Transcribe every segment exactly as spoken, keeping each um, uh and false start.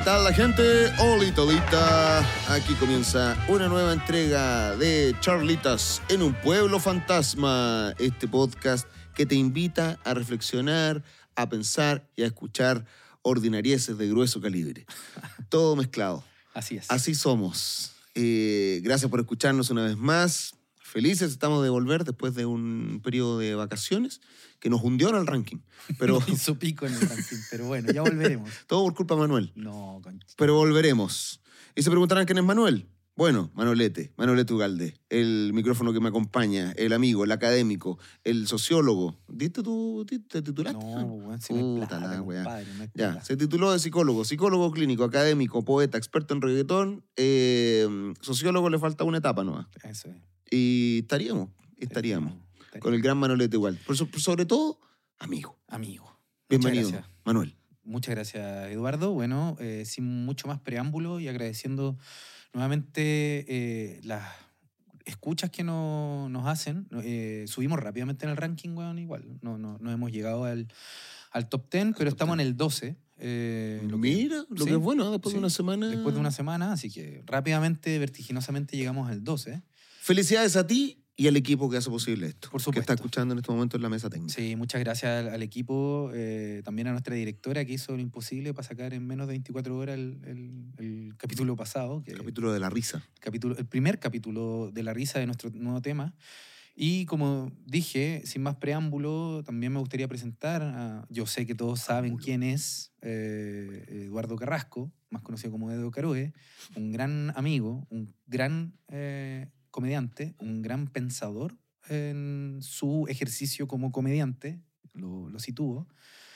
tal la gente? Olita, olita. Aquí comienza una nueva entrega de Charlitas en un pueblo fantasma. Este podcast que te invita a reflexionar, a pensar y a escuchar ordinarieces de grueso calibre. Todo mezclado. Así es. Así somos. Eh, gracias por escucharnos una vez más. Felices estamos de volver después de un periodo de vacaciones que nos hundió en el ranking. Pero Nos hizo pico en el ranking, pero bueno, ya volveremos. Todo por culpa de Manuel. No, concha. Pero volveremos. Y se preguntarán quién es Manuel. Bueno, Manolete, Manolete Ugalde, el micrófono que me acompaña, el amigo, el académico, el sociólogo. ¿Diste tú, te titulaste? No, weón, si no es Puta plata, la weá. compadre, no es Ya, plata. se tituló de psicólogo, psicólogo clínico, académico, poeta, experto en reggaetón, eh, sociólogo le falta una etapa nomás. Eso es. Y estaríamos, estaríamos, Estaríamos. con el gran Manolete igual. Por so- por sobre todo, amigo. Amigo. Bienvenido, Muchas gracias. Manuel. Muchas gracias, Eduardo. Bueno, eh, sin mucho más preámbulo y agradeciendo nuevamente eh, las escuchas que no, nos hacen. Eh, subimos rápidamente en el ranking, weón, igual. No, no, no hemos llegado al, al top diez, pero top estamos diez. en el doce. Eh, lo que- Mira, lo sí, que es bueno, después sí, de una semana. Después de una semana, así que rápidamente, vertiginosamente llegamos al doce. Felicidades a ti y al equipo que hace posible esto. Por Que supuesto. está escuchando en este momento en la mesa técnica. Sí, muchas gracias al, al equipo, eh, también a nuestra directora que hizo lo imposible para sacar en menos de veinticuatro horas el, el- el capítulo pasado. Que, El capítulo de la risa. capítulo, el primer capítulo de la risa de nuestro nuevo tema. Y como dije, sin más preámbulo, también me gustaría presentar, a, yo sé que todos saben quién es eh, Eduardo Carrasco, más conocido como Edo Caroe, un gran amigo, un gran eh, comediante, un gran pensador en su ejercicio como comediante, lo, lo sitúo.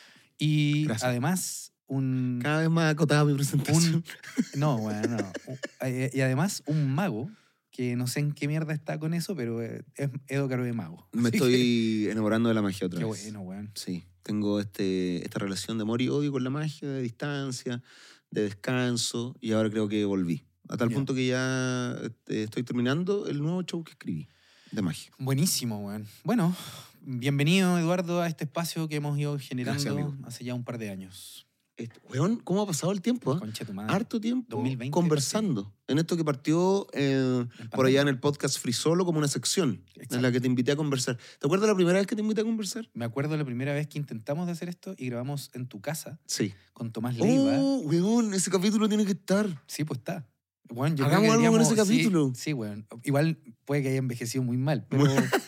Y Gracias. además un... Cada vez más acotada mi presentación. un no, bueno, no. Un- Y además un mago, que no sé en qué mierda está con eso, pero eh, es Edo Caroe mago. Me Así estoy enamorando de la magia que- otra Qué vez. bueno, weón. Sí, tengo este, esta relación de amor y odio con la magia, de distancia, de descanso, y ahora creo que volví. A tal Ya. punto que ya este, estoy terminando el nuevo show que escribí de magia. Buenísimo, weón. Bueno, bienvenido, Eduardo, a este espacio que hemos ido generando Gracias, amigo. hace ya un par de años. Este, weón, ¿cómo ha pasado el tiempo? ah? Concha tu madre. Harto tiempo dos mil veinte conversando. En esto que partió eh, En por allá en pandemia. el podcast Free Solo como una sección en Exacto. la que te invité a conversar. ¿Te acuerdas la primera vez que te invité a conversar? Me acuerdo la primera vez que intentamos de hacer esto y grabamos en tu casa Sí. con Tomás Leiva. Oh, weón, ese capítulo tiene que estar. Sí, pues está. Weón, yo Hagamos creo que algo con deberíamos- ese capítulo. Sí, sí, weón. Igual puede que haya envejecido muy mal, pero,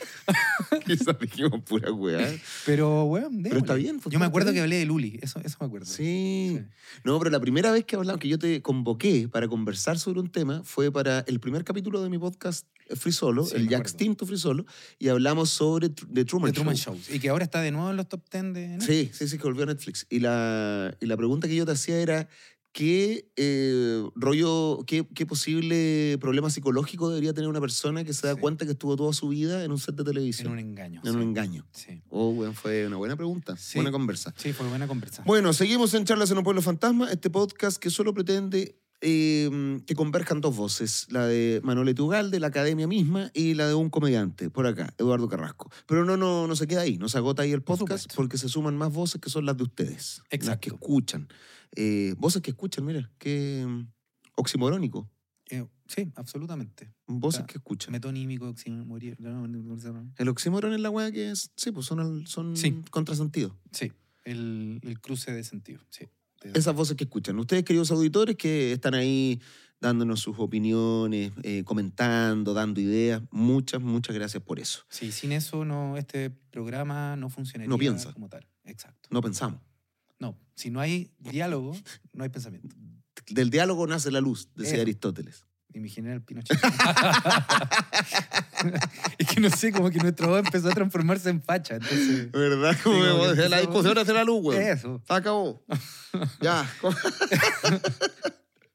Quizás dijimos pura weá. pero weón, Pero está démosle. bien, pues, Yo me está acuerdo bien. que hablé de Luli, eso, eso me acuerdo. Sí. Sí. No, pero la primera vez que hablamos, que yo te convoqué para conversar sobre un tema, fue para el primer capítulo de mi podcast eh, Free Solo, Sí, el me ya acuerdo. extinto Free Solo, y hablamos sobre tr- The Truman, The Truman Show. Show. Y que ahora está de nuevo en los top diez de Netflix. Sí, sí, sí, que volvió a Netflix. Y la, y la pregunta que yo te hacía era, ¿qué eh, rollo, qué, qué posible problema psicológico debería tener una persona que se da Sí. cuenta que estuvo toda su vida en un set de En televisión? un engaño. En sí. un engaño. Sí. Oh, bueno, fue una buena pregunta, Sí. buena conversa. Sí, fue buena conversa. Bueno, seguimos en Charlas en un Pueblo Fantasma, este podcast que solo pretende eh, que converjan dos voces, la de Manuel Ugalde, la academia misma, y la de un comediante, por acá, Eduardo Carrasco. Pero no, no, no se queda ahí, no se agota ahí el Por podcast supuesto. porque se suman más voces que son las de ustedes, las Exacto. que escuchan. Eh, voces que escuchan, mira, qué mm, oximorónico, Eh, sí, absolutamente. voces Ah, que escuchan. Metonímico, oximorir- no, no, no, no, no. El oxímoron es la weá que es, sí, pues son, al- son Sí. contrasentidos. Sí, el, el cruce de sentido. Sí. De- Esas voces que escuchan. Ustedes, queridos auditores, que están ahí dándonos sus opiniones, eh, comentando, dando ideas, muchas, muchas gracias por eso. Sí, sin eso no, este programa no funcionaría No piensa. como tal. Exacto. No pensamos. No, si no hay diálogo, no hay pensamiento. Del diálogo nace la luz, decía Eso. Aristóteles. Y mi general Pinochet. Es que no sé, como que nuestra voz empezó a transformarse en facha. Entonces, ¿Verdad? Como que la empezó- discusión hace la luz, güey. eso. Se acabó. Ya.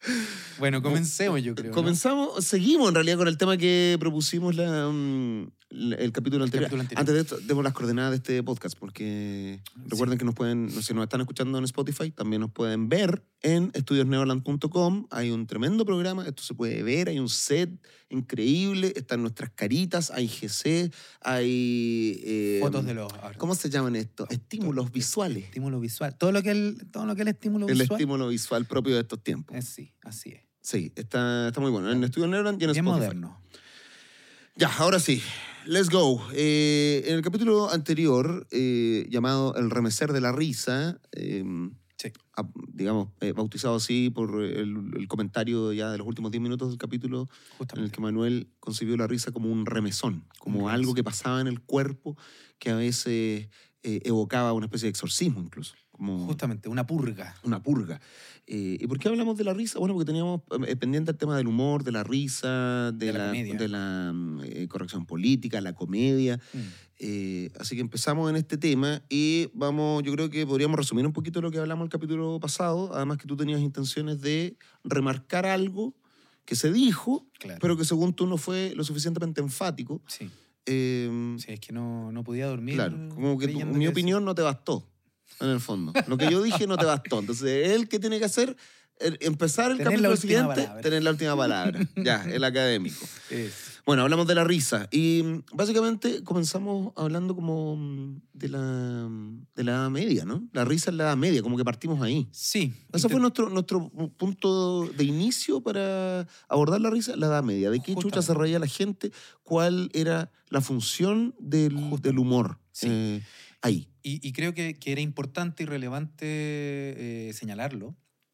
Bueno, comencemos, yo creo. ¿no? Comenzamos, seguimos en realidad con el tema que propusimos la, mm, el, el capítulo El anterior. capítulo anterior. Antes de esto, demos las coordenadas de este podcast, porque recuerden Sí. que nos pueden, si nos están escuchando en Spotify, también nos pueden ver en estudios neverland punto com. Hay un tremendo programa, esto se puede ver, hay un set increíble, están nuestras caritas, hay G C, hay... eh, Fotos de los... ¿Cómo se llaman estos? Estímulos visuales. Estímulo visual. Todo lo que el, todo lo que el estímulo El visual. estímulo visual propio de estos tiempos. Es, sí, así es. Sí, está, está muy bueno. En Estudios Neverland y en Bien Spotify. moderno. Ya, ahora sí. Let's go. Eh, en el capítulo anterior, eh, llamado El remecer de la risa, eh, Sí. a- digamos, eh, bautizado así por el, el comentario ya de los últimos diez minutos del capítulo, en el Justamente. que Manuel concibió la risa como un remesón, como Un algo remesón. que pasaba en el cuerpo que a veces eh, evocaba una especie de exorcismo incluso, como Justamente, una purga. una purga. Eh, ¿Y por qué hablamos de la risa? Bueno, porque teníamos eh, pendiente el tema del humor, de la risa, de, De la la, comedia. de la mm, eh, corrección política, la comedia. Mm. Eh, así que empezamos en este tema y vamos, yo creo que podríamos resumir un poquito lo que hablamos el capítulo pasado, además que tú tenías intenciones de remarcar algo que se dijo, Claro. pero que según tú no fue lo suficientemente enfático. Sí. Eh, Sí, es que no, no podía dormir. claro, como que tu- creyendo mi que opinión no te bastó, en el fondo. Lo que yo dije no te bastó. Entonces, él que tiene que hacer, El- empezar el Tener capítulo la última siguiente, palabra. tener la última palabra. Ya, el académico. es- Bueno, hablamos de la risa y mm, básicamente comenzamos hablando como mm, de la, mm, de la Edad Media, ¿no? La risa en la Edad Media, como que partimos ahí. Sí. Ese fue intent- nuestro, nuestro punto de inicio para abordar la risa en la Edad Media. ¿De qué chucha Justamente. se reía la gente? ¿Cuál era la función del, Justamente. del humor? Sí. Eh, ahí. Y, y creo que, que era importante y relevante eh, señalarlo,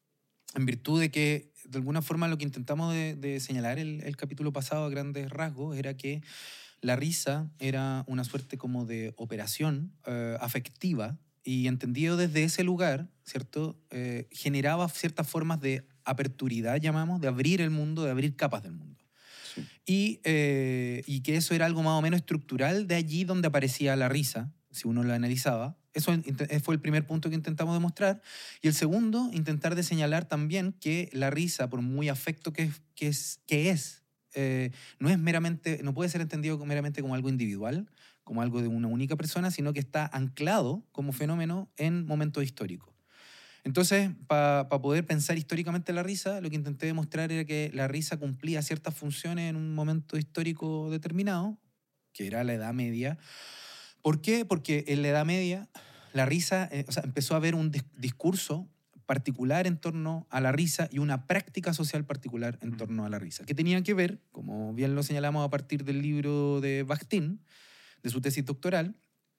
en virtud de que, de alguna forma, lo que intentamos de, de señalar el, el capítulo pasado a grandes rasgos era que la risa era una suerte como de operación eh, afectiva y entendido desde ese lugar, ¿cierto? Eh, generaba ciertas formas de aperturidad, llamamos, de abrir el mundo, de abrir capas del mundo. Sí. Y, eh, y que eso era algo más o menos estructural de allí donde aparecía la risa, si uno lo analizaba. Eso int- fue el primer punto que intentamos demostrar. Y el segundo, intentar de señalar también que la risa, por muy afecto que, que es, que es eh, no es meramente, no puede ser entendido como- meramente como algo individual, como algo de una única persona, sino que está anclado como fenómeno en momentos históricos. Entonces, para poder pensar históricamente la risa, lo que intenté demostrar era que la risa cumplía ciertas funciones en un momento histórico determinado, que era la Edad Media. ¿Por qué? Porque en la Edad Media la risa, eh, o sea, empezó a haber un dis- discurso particular en torno a la risa y una práctica social particular en torno a la risa, que tenía que ver, como bien lo señalamos a partir del libro de Bakhtin, de su tesis doctoral,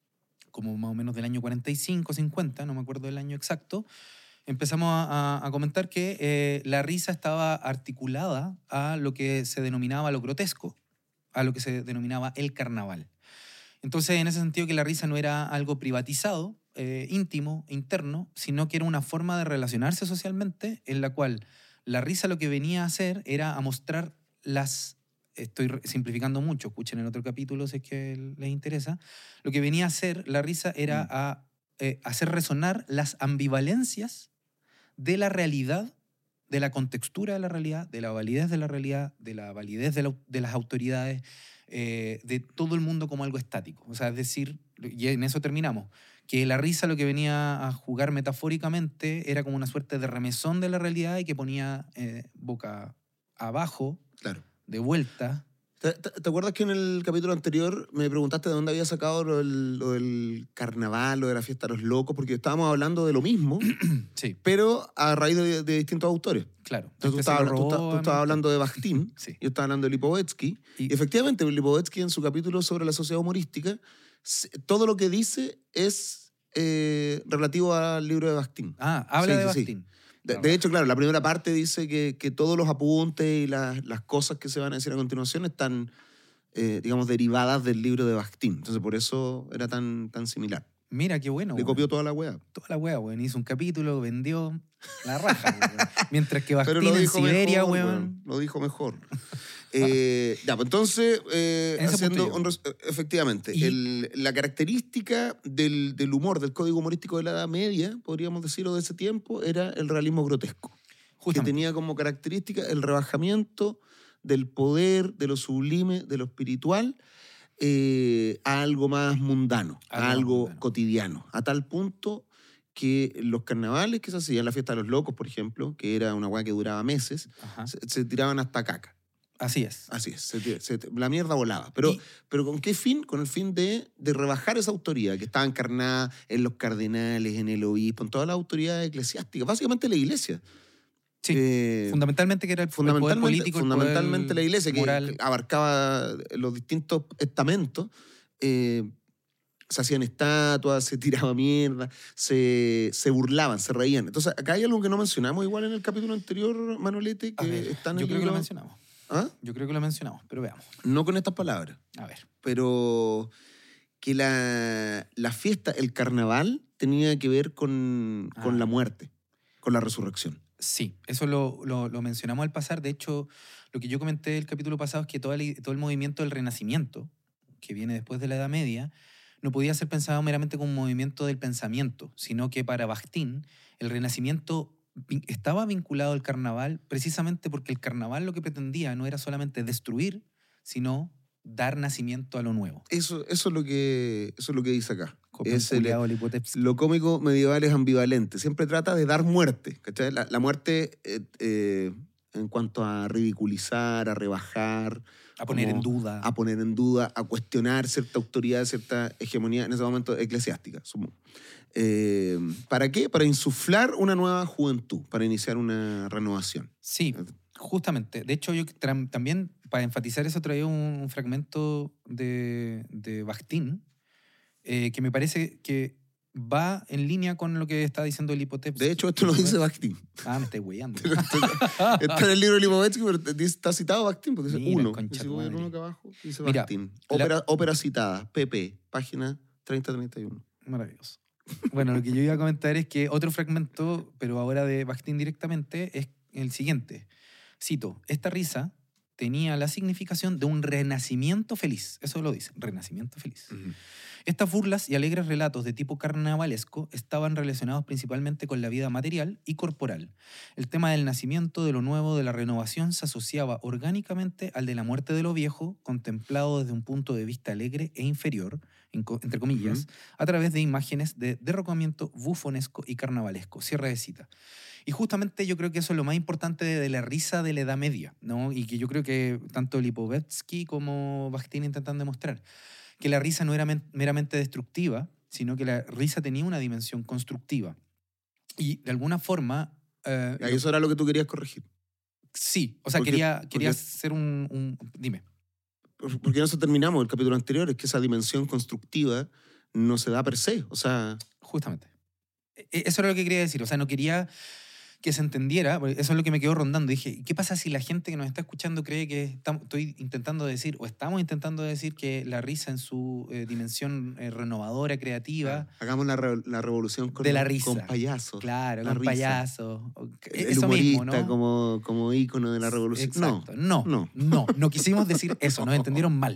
como más o menos del año cuarenta y cinco, cincuenta, no me acuerdo del año exacto, empezamos a, a- a comentar que eh, la risa estaba articulada a lo que se denominaba lo grotesco, a lo que se denominaba el carnaval. Entonces, en ese sentido, que la risa no era algo privatizado, eh, íntimo, interno, sino que era una forma de relacionarse socialmente en la cual la risa lo que venía a hacer era a mostrar las... Estoy re- simplificando mucho, escuchen el otro capítulo si es que les interesa. Lo que venía a hacer la risa era Mm. a eh, hacer resonar las ambivalencias de la realidad, de la contextura de la realidad, de la validez de la realidad, de la validez de, la- de las autoridades, eh, de todo el mundo como algo estático. O sea, es decir, y en eso terminamos, que la risa lo que venía a jugar metafóricamente era como una suerte de remesón de la realidad y que ponía eh, boca abajo, Claro. de vuelta. ¿Te, te, te acuerdas que en el capítulo anterior me preguntaste de dónde había sacado lo del, lo del carnaval, lo de la fiesta de los locos? Porque estábamos hablando de lo mismo, Sí, pero a raíz de, de distintos autores. claro. Entonces tú Este se estabas, lo tú estabas- robó tú a estabas mí. hablando de Bakhtin, Sí. yo estaba hablando de Lipovetsky. Y- Y efectivamente, Lipovetsky en su capítulo sobre la sociedad humorística, se- todo lo que dice es eh, relativo al libro de Bakhtin. Ah, habla Sí, de sí, sí. Bakhtin. De, Ah, de hecho, claro, la primera parte dice que, que todos los apuntes y las, las cosas que se van a decir a continuación están, eh, digamos, derivadas del libro de Bakhtin. Entonces, por eso era tan, tan similar. Mira, qué bueno. Le weón. copió toda la wea. Toda la wea, weón. Hizo un capítulo, vendió la raja, weón. Mientras que Pero Bakhtin lo en dijo Siberia, mejor, weón. weón. Lo dijo mejor. Eh, ya, pues entonces, eh, En ese haciendo punto un res- efectivamente, Y- el- la característica del, del humor, del código humorístico de la Edad Media, podríamos decirlo de ese tiempo, era el realismo grotesco. Que Justamente. tenía como característica el rebajamiento del poder, de lo sublime, de lo espiritual, eh, a algo más mundano, Algo a más algo mundano. cotidiano, a tal punto que los carnavales que se hacían, la fiesta de los locos, por ejemplo, que era una weá que duraba meses, Ajá. se, se tiraban hasta caca. Así es. Así es, se tira- se- la mierda volaba. Pero, Y- pero ¿con qué fin? Con el fin de, de rebajar esa autoridad que estaba encarnada en los cardenales, en el obispo, en todas las autoridades eclesiásticas, básicamente la iglesia. Sí, Eh, fundamentalmente que era el, el poder fundamentalmente, político, el fundamentalmente poder la iglesia, que, moral. que abarcaba los distintos estamentos. eh, se hacían estatuas, se tiraba mierda, se, se burlaban, se reían. Entonces, acá hay algo que no mencionamos igual en el capítulo anterior, Manolete, A que ver, está en yo el creo que libro. lo mencionamos. ¿Ah? Yo creo que lo mencionamos, pero veamos. No con estas palabras, A ver. pero que la, la fiesta, el carnaval, tenía que ver con, con Ah. la muerte, con la resurrección. Sí, eso lo, lo, lo mencionamos al pasar. De hecho, lo que yo comenté el capítulo pasado es que todo el, todo el movimiento del Renacimiento, que viene después de la Edad Media, no podía ser pensado meramente como un movimiento del pensamiento, sino que para Bakhtin el Renacimiento vin- estaba vinculado al carnaval precisamente porque el carnaval lo que pretendía no era solamente destruir, sino dar nacimiento a lo nuevo. Eso, eso, es, lo que, eso es lo que dice acá. Copión Es el- culiao Lipotevsky. lo cómico medieval es ambivalente. Siempre trata de dar muerte. ¿Cachai? La, la muerte eh, eh, en cuanto a ridiculizar, a rebajar, A poner como en duda. a poner en duda, a cuestionar cierta autoridad, cierta hegemonía, en ese momento eclesiástica. supongo. Eh, ¿Para qué? Para insuflar una nueva juventud, para iniciar una renovación. Sí, justamente. De hecho, yo tra- también, para enfatizar eso, traía un, un fragmento de, de Bakhtin eh, que me parece que va en línea con lo que está diciendo Lipotevsky. De hecho, esto lo dice Bakhtin. Ah, me estáis weyando. Está en el libro de Lipovetsky, pero dice- está citado Bakhtin, porque dice Mira, uno. concha Dice, tu "Voy a madre". uno acá abajo, dice Mira, Bakhtin. la- Ópera, ópera citada, P P, página treinta treinta y uno. Maravilloso. Bueno, lo que yo iba a comentar es que otro fragmento, pero ahora de Bakhtin directamente, es el siguiente. Cito, esta risa tenía la significación de un renacimiento feliz. Eso lo dice, renacimiento feliz. Estas burlas y alegres relatos de tipo carnavalesco estaban relacionados principalmente con la vida material y corporal. El tema del nacimiento, de lo nuevo, de la renovación se asociaba orgánicamente al de la muerte de lo viejo, contemplado desde un punto de vista alegre e inferior, en co- entre comillas, Ujú. a través de imágenes de derrocamiento bufonesco y carnavalesco. Cierre de cita. Y justamente yo creo que eso es lo más importante de, de la risa de la Edad Media, ¿no? Y que yo creo que tanto Lipovetsky como Bakhtin intentan demostrar que la risa no era men- meramente destructiva, sino que la risa tenía una dimensión constructiva. Y de alguna forma... eh, Y lo- eso era lo que tú querías corregir. sí, o sea, Porque- quería, quería porque- hacer un, un- Dime. Por- Porque no se terminamos el capítulo anterior, es que esa dimensión constructiva no se da per se. O sea, Justamente. E- e- Eso era lo que quería decir. O sea, no quería que se entendiera, porque eso es lo que me quedó rondando. Dije, ¿qué pasa si la gente que nos está escuchando cree que estamos, estoy intentando decir, o estamos intentando decir que la risa en su eh, dimensión eh, renovadora, creativa, hagamos la, re- la revolución con, De la risa. con payasos. claro, la con risa. payaso, o- El eso humorista mismo, ¿no? como, como ícono de la revolución. Exacto. No, no. no, no, quisimos decir eso, nos entendieron mal.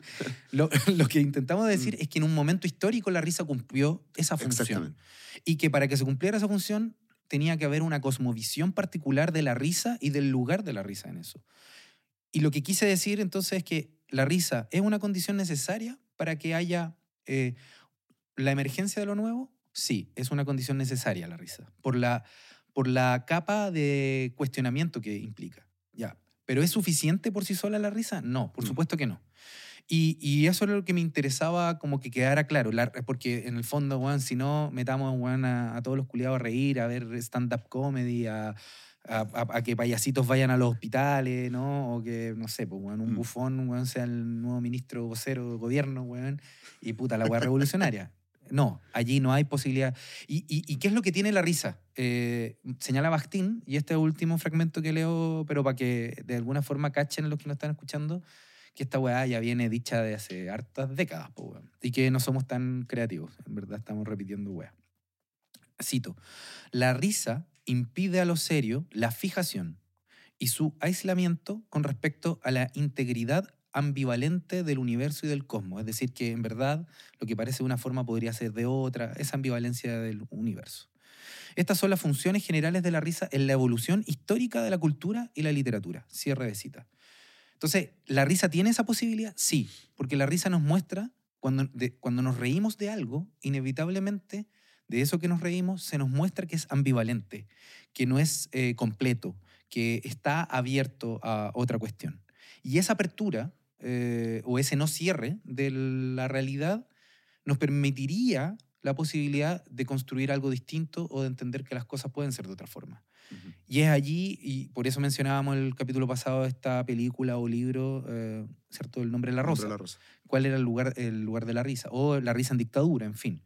Lo, lo que intentamos decir es que en un momento histórico la risa cumplió esa función. Exactamente. Y que para que se cumpliera esa función tenía que haber una cosmovisión particular de la risa y del lugar de la risa en eso. Y lo que quise decir entonces es que la risa es una condición necesaria para que haya eh, la emergencia de lo nuevo. Sí, es una condición necesaria la risa, por la, por la capa de cuestionamiento que implica. Ya. ¿Pero es suficiente por sí sola la risa? No, por No. supuesto que no. Y, y eso era lo que me interesaba como que quedara claro, la- porque en el fondo, weón, si no, metamos weón, a, a todos los culiados a reír, a ver stand-up comedy, a, a, a- a que payasitos vayan a los hospitales, ¿no? O que, no sé, pues, weón, un Mm. bufón, weón, sea el nuevo ministro vocero de gobierno, weón, y puta, la weá revolucionaria. No, allí no hay posibilidad. ¿Y, y, y qué es lo que tiene la risa? Eh, señala Bakhtin, y este último fragmento que leo, pero para que de alguna forma cachen los que nos están escuchando, que esta weá ya viene dicha de hace hartas décadas, po, weón. Y que no somos tan creativos. En verdad estamos repitiendo weá. Cito. La risa impide a lo serio la fijación y su aislamiento con respecto a la integridad ambivalente del universo y del cosmos. Es decir, que en verdad lo que parece de una forma podría ser de otra, esa ambivalencia del universo. Estas son las funciones generales de la risa en la evolución histórica de la cultura y la literatura. Cierre de cita. Entonces, ¿la risa tiene esa posibilidad? Sí, porque la risa nos muestra, cuando, de, cuando nos reímos de algo, inevitablemente de eso que nos reímos se nos muestra que es ambivalente, que no es eh, completo, que está abierto a otra cuestión. Y esa apertura eh, o ese no cierre de la realidad nos permitiría la posibilidad de construir algo distinto o de entender que las cosas pueden ser de otra forma. Uh-huh. Y es allí, y por eso mencionábamos el capítulo pasado de esta película o libro, eh, ¿cierto? El nombre de la rosa. La rosa. ¿Cuál era el lugar, el lugar de la risa? O la risa en dictadura, en fin.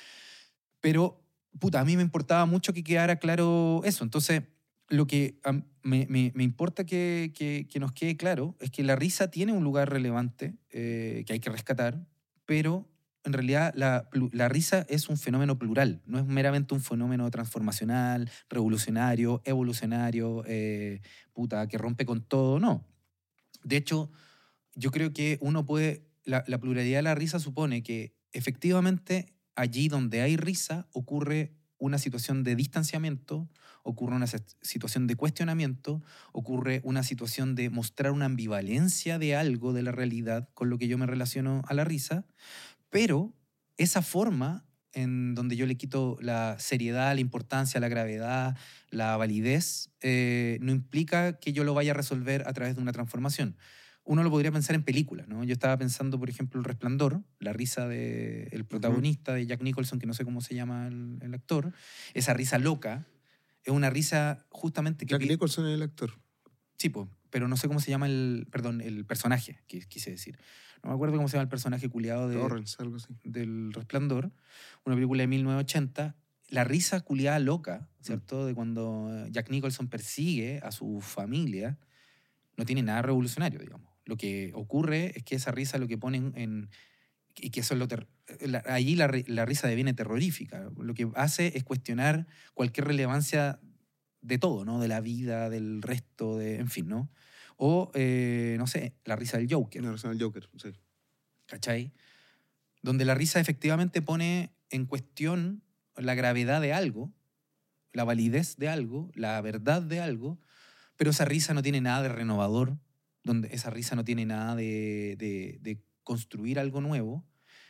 Pero, puta, a mí me importaba mucho que quedara claro eso. Entonces, lo que um, me, me, me importa que, que, que nos quede claro es que la risa tiene un lugar relevante eh, que hay que rescatar, pero en realidad la, la risa es un fenómeno plural, no es meramente un fenómeno transformacional, revolucionario, evolucionario, eh, puta, que rompe con todo, no. De hecho, yo creo que uno puede, la, la pluralidad de la risa supone que efectivamente allí donde hay risa ocurre una situación de distanciamiento, ocurre una situación de cuestionamiento, ocurre una situación de mostrar una ambivalencia de algo de la realidad con lo que yo me relaciono a la risa, pero esa forma en donde yo le quito la seriedad, la importancia, la gravedad, la validez, eh, no implica que yo lo vaya a resolver a través de una transformación. Uno lo podría pensar en películas, ¿no? Yo estaba pensando, por ejemplo, El Resplandor, la risa del protagonista, uh-huh. de Jack Nicholson, que no sé cómo se llama el, el actor. Esa risa loca es una risa justamente que... Jack Nicholson es el actor. Sí, pues, pero no sé cómo se llama el... Perdón, el personaje, que quise decir. No me acuerdo cómo se llama el personaje culiado de, Lawrence, algo así. del Resplandor, una película de mil novecientos ochenta. La risa culiada loca, ¿cierto? Mm. De cuando Jack Nicholson persigue a su familia, no tiene nada revolucionario, digamos. Lo que ocurre es que esa risa lo que ponen en... Y que eso es lo ter, la, allí la, la risa deviene terrorífica. Lo que hace es cuestionar cualquier relevancia de todo, ¿no? De la vida, del resto, de, en fin, ¿no? O, eh, no sé, la risa del Joker. La risa del Joker, sí. ¿Cachai? Donde la risa efectivamente pone en cuestión la gravedad de algo, la validez de algo, la verdad de algo, pero esa risa no tiene nada de renovador, donde esa risa no tiene nada de, de, de construir algo nuevo.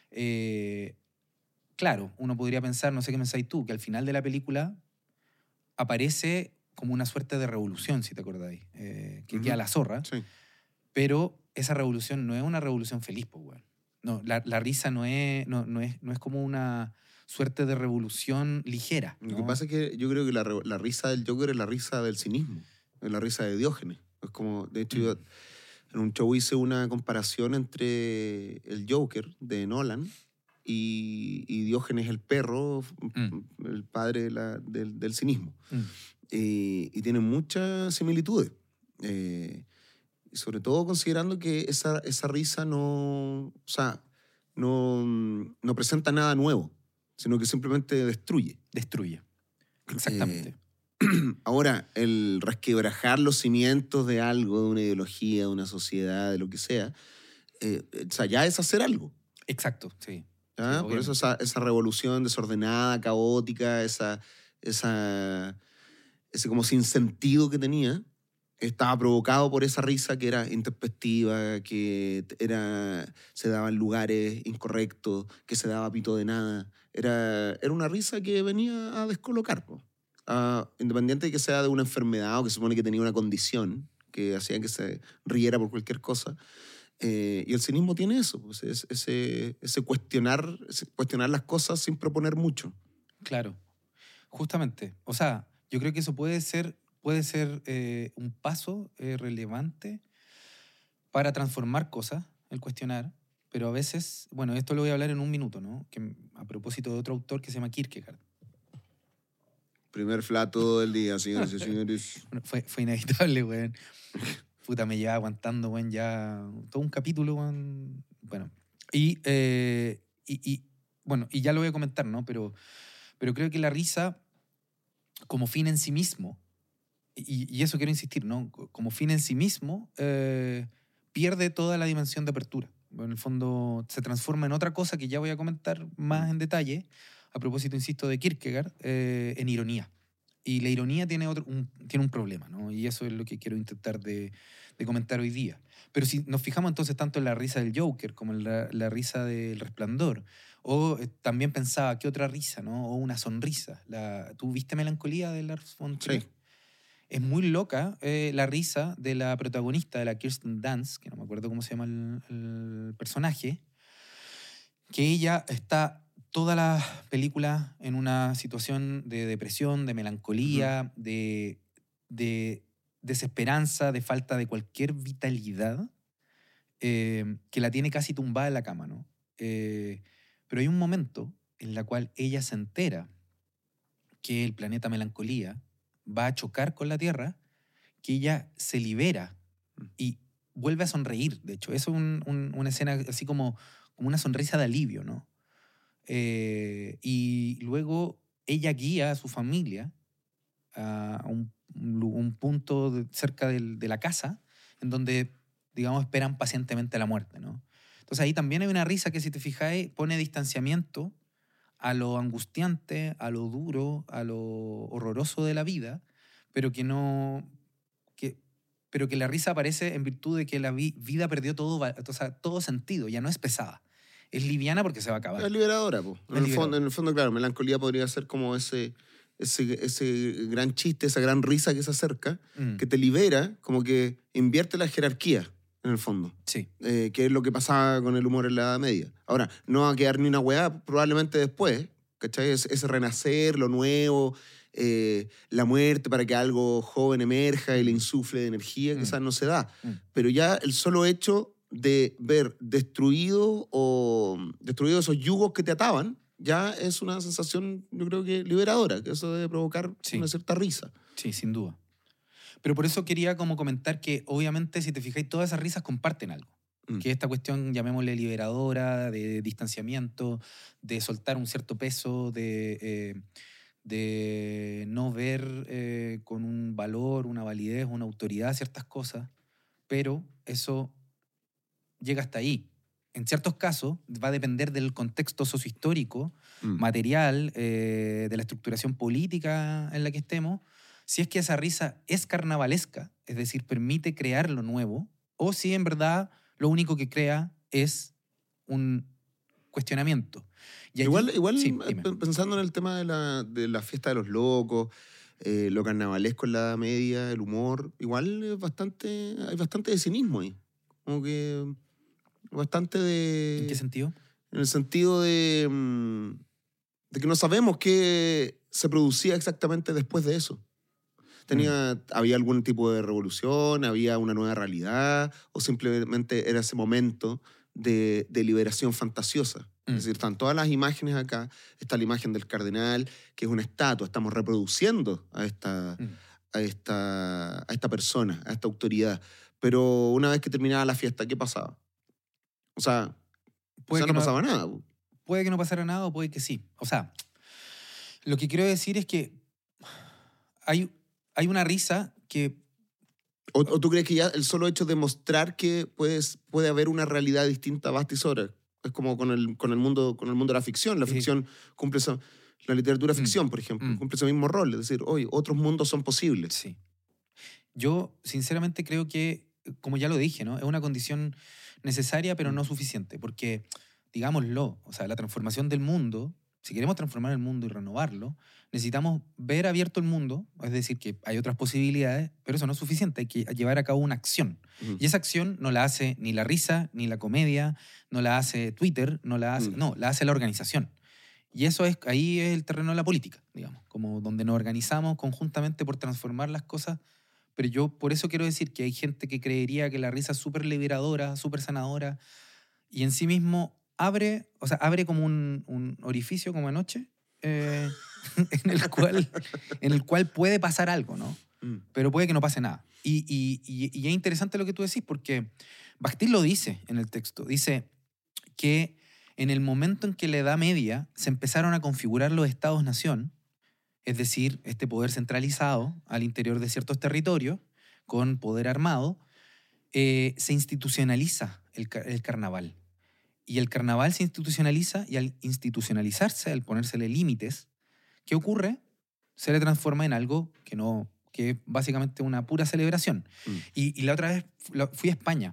Eh, claro, uno podría pensar, no sé qué pensáis tú, que al final de la película aparece como una suerte de revolución, si te acordáis, eh, que uh-huh. queda la zorra, sí. Pero esa revolución no es una revolución feliz, pues, güey. No, la, la risa no es, no, no, es, no es como una suerte de revolución ligera, ¿no? Lo que pasa es que yo creo que la, la risa del Joker es la risa del cinismo, es la risa de Diógenes. Es como, de hecho, mm. yo en un show hice una comparación entre el Joker de Nolan y, y Diógenes el perro, mm. el padre de la, del, del cinismo. Mm. Eh, y tienen muchas similitudes. Eh, sobre todo considerando que esa, esa risa no, o sea, no, no presenta nada nuevo, sino que simplemente destruye. Destruye, exactamente. Eh, ahora, el resquebrajar los cimientos de algo, de una ideología, de una sociedad, de lo que sea, eh, o sea, ya es hacer algo. Exacto, sí. ¿Ah? sí Por eso esa, esa revolución desordenada, caótica, esa, esa, ese como sinsentido que tenía, estaba provocado por esa risa que era intempestiva, que era, se daba en lugares incorrectos, que se daba pito de nada. Era, era una risa que venía a descolocar, ¿no? Uh, independiente de que sea de una enfermedad o que se supone que tenía una condición que hacía que se riera por cualquier cosa. Eh, y el cinismo tiene eso, pues, es, ese, ese, cuestionar, ese cuestionar las cosas sin proponer mucho. Claro, justamente. O sea, yo creo que eso puede ser... puede ser eh, un paso eh, relevante para transformar cosas, el cuestionar, pero a veces, bueno, esto lo voy a hablar en un minuto, ¿no? Que, a propósito de otro autor que se llama Kierkegaard. Primer flato del día, señores y señores. Bueno, fue, fue inevitable, güey. Puta, me lleva aguantando, güey, ya todo un capítulo, güey. Bueno, y, eh, y, y, bueno, y ya lo voy a comentar, ¿no? Pero, pero creo que la risa, como fin en sí mismo, Y, y eso quiero insistir, ¿no? Como fin en sí mismo, eh, pierde toda la dimensión de apertura. En el fondo se transforma en otra cosa que ya voy a comentar más en detalle, a propósito, insisto, de Kierkegaard, eh, en ironía. Y la ironía tiene, otro, un, tiene un problema, ¿no? Y eso es lo que quiero intentar de, de comentar hoy día. Pero si nos fijamos entonces tanto en la risa del Joker como en la, la risa del Resplandor, o eh, también pensaba, ¿qué otra risa, no? O una sonrisa. La, ¿Tú viste Melancolía de Lars von Trier? Sí. Es muy loca eh, la risa de la protagonista, de la Kirsten Dunst, que no me acuerdo cómo se llama el, el personaje, que ella está toda la película en una situación de depresión, de melancolía, uh-huh. de, de desesperanza, de falta de cualquier vitalidad, eh, que la tiene casi tumbada en la cama, ¿no? Eh, pero hay un momento en el cual ella se entera que el planeta Melancolía va a chocar con la Tierra, que ella se libera y vuelve a sonreír, de hecho. Eso es un, un, una escena así como, como una sonrisa de alivio, ¿no? Eh, y luego ella guía a su familia a un, un punto de, cerca del, de la casa, en donde, digamos, esperan pacientemente la muerte, ¿no? Entonces ahí también hay una risa que, si te fijáis, pone distanciamiento a lo angustiante, a lo duro, a lo horroroso de la vida, pero que no... Que, pero que la risa aparece en virtud de que la vi, vida perdió todo, o sea, todo sentido, ya no es pesada. Es liviana porque se va a acabar. Es liberadora, po. En, el fondo, en el fondo, claro, melancolía podría ser como ese, ese, ese gran chiste, esa gran risa que se acerca, mm. que te libera, como que invierte la jerarquía, en el fondo. Sí. Eh, que es lo que pasaba con el humor en la Edad Media. Ahora, no va a quedar ni una weá probablemente después, ¿cachai? Ese, ese renacer, lo nuevo, eh, la muerte para que algo joven emerja y le insufle de energía, mm. quizás no se da. Mm. Pero ya el solo hecho de ver destruido o destruido esos yugos que te ataban, ya es una sensación, yo creo que liberadora, que eso debe provocar sí. una cierta risa. Sí, sin duda. Pero por eso quería como comentar que, obviamente, si te fijáis, todas esas risas comparten algo. Mm. Que esta cuestión, llamémosle liberadora, de distanciamiento, de soltar un cierto peso, de, eh, de no ver eh, con un valor, una validez, una autoridad ciertas cosas, pero eso llega hasta ahí. En ciertos casos va a depender del contexto sociohistórico, mm. material, eh, de la estructuración política en la que estemos, si es que esa risa es carnavalesca, es decir, permite crear lo nuevo, o si en verdad lo único que crea es un cuestionamiento. Y allí, igual, igual sí, pensando en el tema de la, de la fiesta de los locos, eh, lo carnavalesco en la Edad Media, el humor, igual es bastante, hay bastante de cinismo ahí. Como que bastante de... ¿En qué sentido? En el sentido de, de que no sabemos qué se producía exactamente después de eso. Tenía, mm. ¿Había algún tipo de revolución? ¿Había una nueva realidad? ¿O simplemente era ese momento de, de liberación fantasiosa? Mm. Es decir, están todas las imágenes acá. Está la imagen del cardenal, que es una estatua. Estamos reproduciendo a esta, mm. a esta, a esta persona, a esta autoridad. Pero una vez que terminaba la fiesta, ¿qué pasaba? O sea, puede o sea no, no pasaba nada. Puede que no pasara nada o puede que sí. O sea, lo que quiero decir es que hay, hay una risa que... ¿O, ¿O tú crees que ya el solo hecho de mostrar que puedes, puede haber una realidad distinta basta y sobra? Es como con el, con el, mundo, con el mundo de la ficción. La ficción sí. cumple eso. La literatura ficción, mm. por ejemplo, mm. cumple ese mismo rol. Es decir, oye, otros mundos son posibles. Sí. Yo, sinceramente, creo que, como ya lo dije, ¿no? Es una condición necesaria, pero no suficiente, porque, digámoslo, o sea, la transformación del mundo, si queremos transformar el mundo y renovarlo, necesitamos ver abierto el mundo, es decir, que hay otras posibilidades, pero eso no es suficiente, hay que llevar a cabo una acción. Uh-huh. Y esa acción no la hace ni la risa, ni la comedia, no la hace Twitter, no la hace, uh-huh. no, la hace la organización. Y eso es, ahí es el terreno de la política, digamos, como donde nos organizamos conjuntamente por transformar las cosas. Pero yo por eso quiero decir que hay gente que creería que la risa es súper liberadora, súper sanadora, y en sí mismo abre, o sea, abre como un, un orificio, como anoche, eh, en, el cual, en el cual puede pasar algo, ¿no? Mm. Pero puede que no pase nada. Y, y, y, y es interesante lo que tú decís, porque Bakhtin lo dice en el texto. Dice que en el momento en que la Edad Media se empezaron a configurar los estados-nación, es decir, este poder centralizado al interior de ciertos territorios, con poder armado, eh, se institucionaliza el, el carnaval. Y el carnaval se institucionaliza, y al institucionalizarse, al ponérsele límites, ¿qué ocurre? se le transforma en algo que no, que es básicamente una pura celebración. Mm. Y, y la otra vez fui a España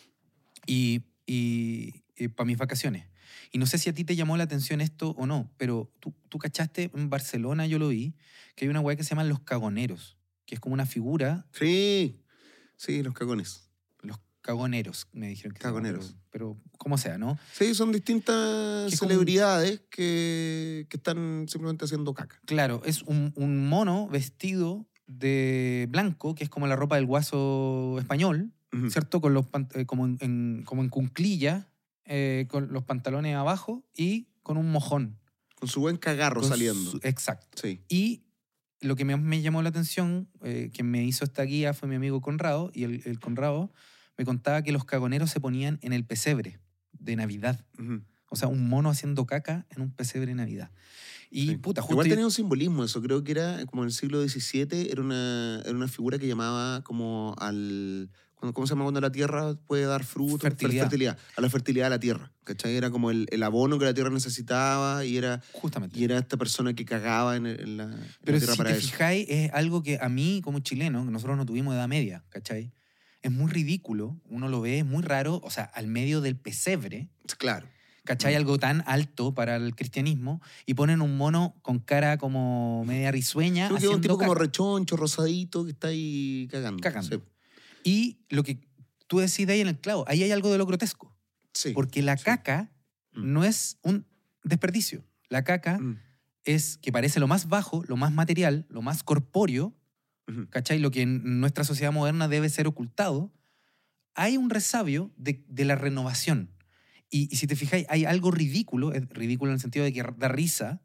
y, y, y para mis vacaciones. Y no sé si a ti te llamó la atención esto o no, pero tú, tú cachaste en Barcelona, yo lo vi, que hay una weá que se llaman los cagoneros, que es como una figura. Sí, sí, los cagones. Los cagoneros, me dijeron que Cagoneros. se llama, pero, pero como sea, ¿no? Sí, son distintas Que es celebridades como... que, que están simplemente haciendo caca. Claro, es un, un mono vestido de blanco, que es como la ropa del guaso español, Uh-huh. ¿cierto? Con los pant- eh, como, en, en, como en cunclilla, eh, con los pantalones abajo y con un mojón. Con su buen cagarro Con saliendo. su- exacto. Sí. Y lo que me, me llamó la atención, eh, quien me hizo esta guía fue mi amigo Conrado, y el, el Conrado me contaba que los cagoneros se ponían en el pesebre de Navidad. Uh-huh. O sea, un mono haciendo caca en un pesebre de Navidad. Y Sí. puta, justo Igual yo- tenía un simbolismo eso. Creo que era como en el siglo diecisiete, era una, era una figura que llamaba como al... ¿Cómo se llama cuando la tierra puede dar frutos? Fertilidad. Fertilidad. A la fertilidad de la tierra. ¿Cachai? Era como el, el abono que la tierra necesitaba y era, Justamente. y era esta persona que cagaba en, en la, en Pero la tierra si para te eso. fijáis, es algo que a mí, como chileno, que nosotros no tuvimos edad media, ¿cachai? Es muy ridículo, uno lo ve, es muy raro, o sea, al medio del pesebre, Claro. ¿cachai? Mm. Algo tan alto para el cristianismo, y ponen un mono con cara como media risueña, Creo que es un haciendo tipo como caca. rechoncho, rosadito, que está ahí cagando. Cagando. Sí. Y lo que tú decís de ahí en el clavo, ahí hay algo de lo grotesco, Sí. porque la sí. caca Mm. no es un desperdicio. La caca Mm. es que parece lo más bajo, lo más material, lo más corpóreo, Ujú. ¿cachai? Lo que en nuestra sociedad moderna debe ser ocultado. Hay un resabio de, de la renovación. Y, y si te fijáis, hay algo ridículo, es ridículo en el sentido de que da risa,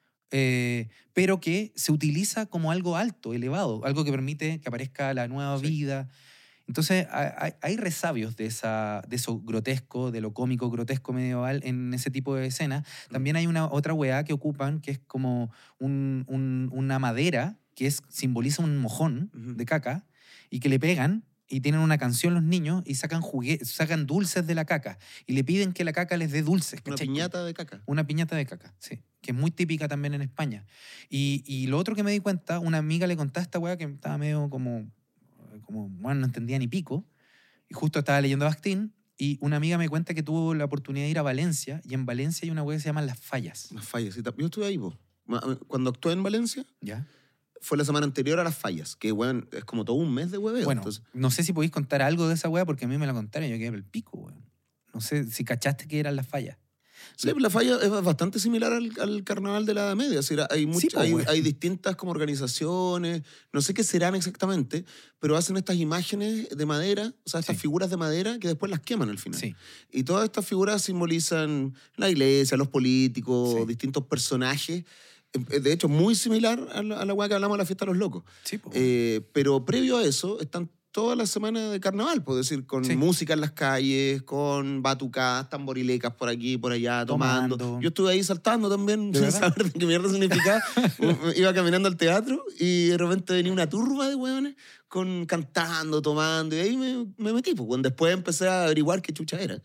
eh, pero que se utiliza como algo alto, elevado, algo que permite que aparezca la nueva Sí. vida. Entonces, hay, hay resabios de, esa, de eso grotesco, de lo cómico grotesco medieval en ese tipo de escenas. También hay una otra weá que ocupan, que es como un, un, una madera que es, simboliza un mojón Ujú. de caca, y que le pegan y tienen una canción los niños y sacan, jugue sacan dulces de la caca y le piden que la caca les dé dulces. Una ¿cachai? piñata de caca. Una piñata de caca, sí. Que es muy típica también en España. Y, y lo otro que me di cuenta, una amiga le contaba a esta weá que estaba medio como, como, bueno, no entendía ni pico. Y justo estaba leyendo a Bakhtin y una amiga me cuenta que tuvo la oportunidad de ir a Valencia, y en Valencia hay una weá que se llama Las Fallas. Las fallas. Sí, yo estuve ahí, po. Cuando actué en Valencia, ¿Ya? fue la semana anterior a las fallas, que weón, es como todo un mes de hueveo. Bueno, Entonces, no sé si podéis contar algo de esa weá, porque a mí me la contaron y yo quedé por el pico, weón. No sé si cachaste que eran Las Fallas. sí, la falla es bastante similar al, al carnaval de la Edad Media. Es decir, hay, mucha, Sí, po, hay, güey. hay distintas como organizaciones, no sé qué serán exactamente, pero hacen estas imágenes de madera, o sea, estas Sí. figuras de madera que después las queman al final. Sí. Y todas estas figuras simbolizan la iglesia, los políticos, Sí. distintos personajes. Eh, De hecho, muy similar a la, a la weá que hablamos de la fiesta de los locos. Sí, po, Eh, pero previo a eso están toda la semana de carnaval, puedo decir, con Sí. música en las calles, con batucadas, tamborilecas por aquí y por allá, tomando. Tomando. Yo estuve ahí saltando también, ¿De sin verdad? saber de qué mierda significaba. Iba caminando al teatro y de repente venía una turba de hueones con, cantando, tomando, y ahí me, me metí. Pues, cuando después empecé a averiguar qué chucha era.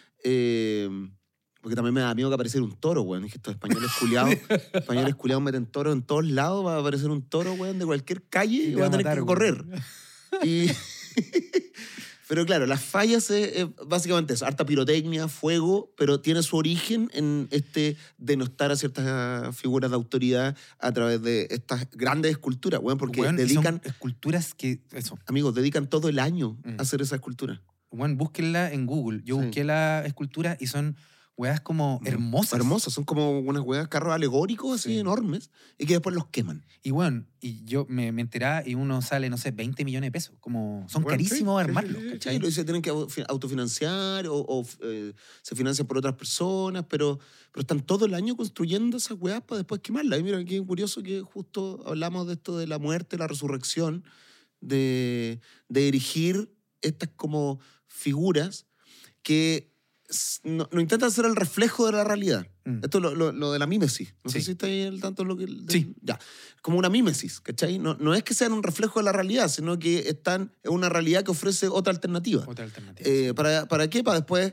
Eh, porque también me da miedo que apareciera un toro, weón. Dije, estos españoles culiados, españoles culiados meten toros en todos lados, va a aparecer un toro, weón, de cualquier calle y, te va va a a tener matar, que weón. correr. Y... Pero claro, las fallas es, es básicamente eso, harta pirotecnia, fuego, pero tiene su origen en este denostar a ciertas figuras de autoridad a través de estas grandes esculturas, weón, porque Weón, y son dedican, esculturas que, eso, amigos, dedican todo el año Mm. a hacer esa escultura. weón, búsquenla en Google. Yo Sí. busqué la escultura y son weas como hermosas. Hermosas, son como unas weas, carros alegóricos así Sí. enormes y que después los queman. Y bueno, y yo me, me enteraba y uno sale, no sé, veinte millones de pesos. Como, son Bueno, carísimos sí, sí, armarlos, sí, sí, ¿cachai? sí, lo dice, tienen que au- autofinanciar o, o, eh, se financian por otras personas, pero, pero están todo el año construyendo esas weas para después quemarlas. Y mira, qué curioso que justo hablamos de esto de la muerte, la resurrección, de, de erigir estas como figuras que s- no, no intentan ser el reflejo de la realidad. Mm. Esto es lo, lo, lo de la mímesis. No Sí. sé si está ahí al tanto de lo que... del- Sí. Ya. Como una mímesis, ¿cachai? No, no es que sean un reflejo de la realidad, sino que están en una realidad que ofrece otra alternativa. Otra alternativa. Eh, ¿para, ¿Para qué? Para después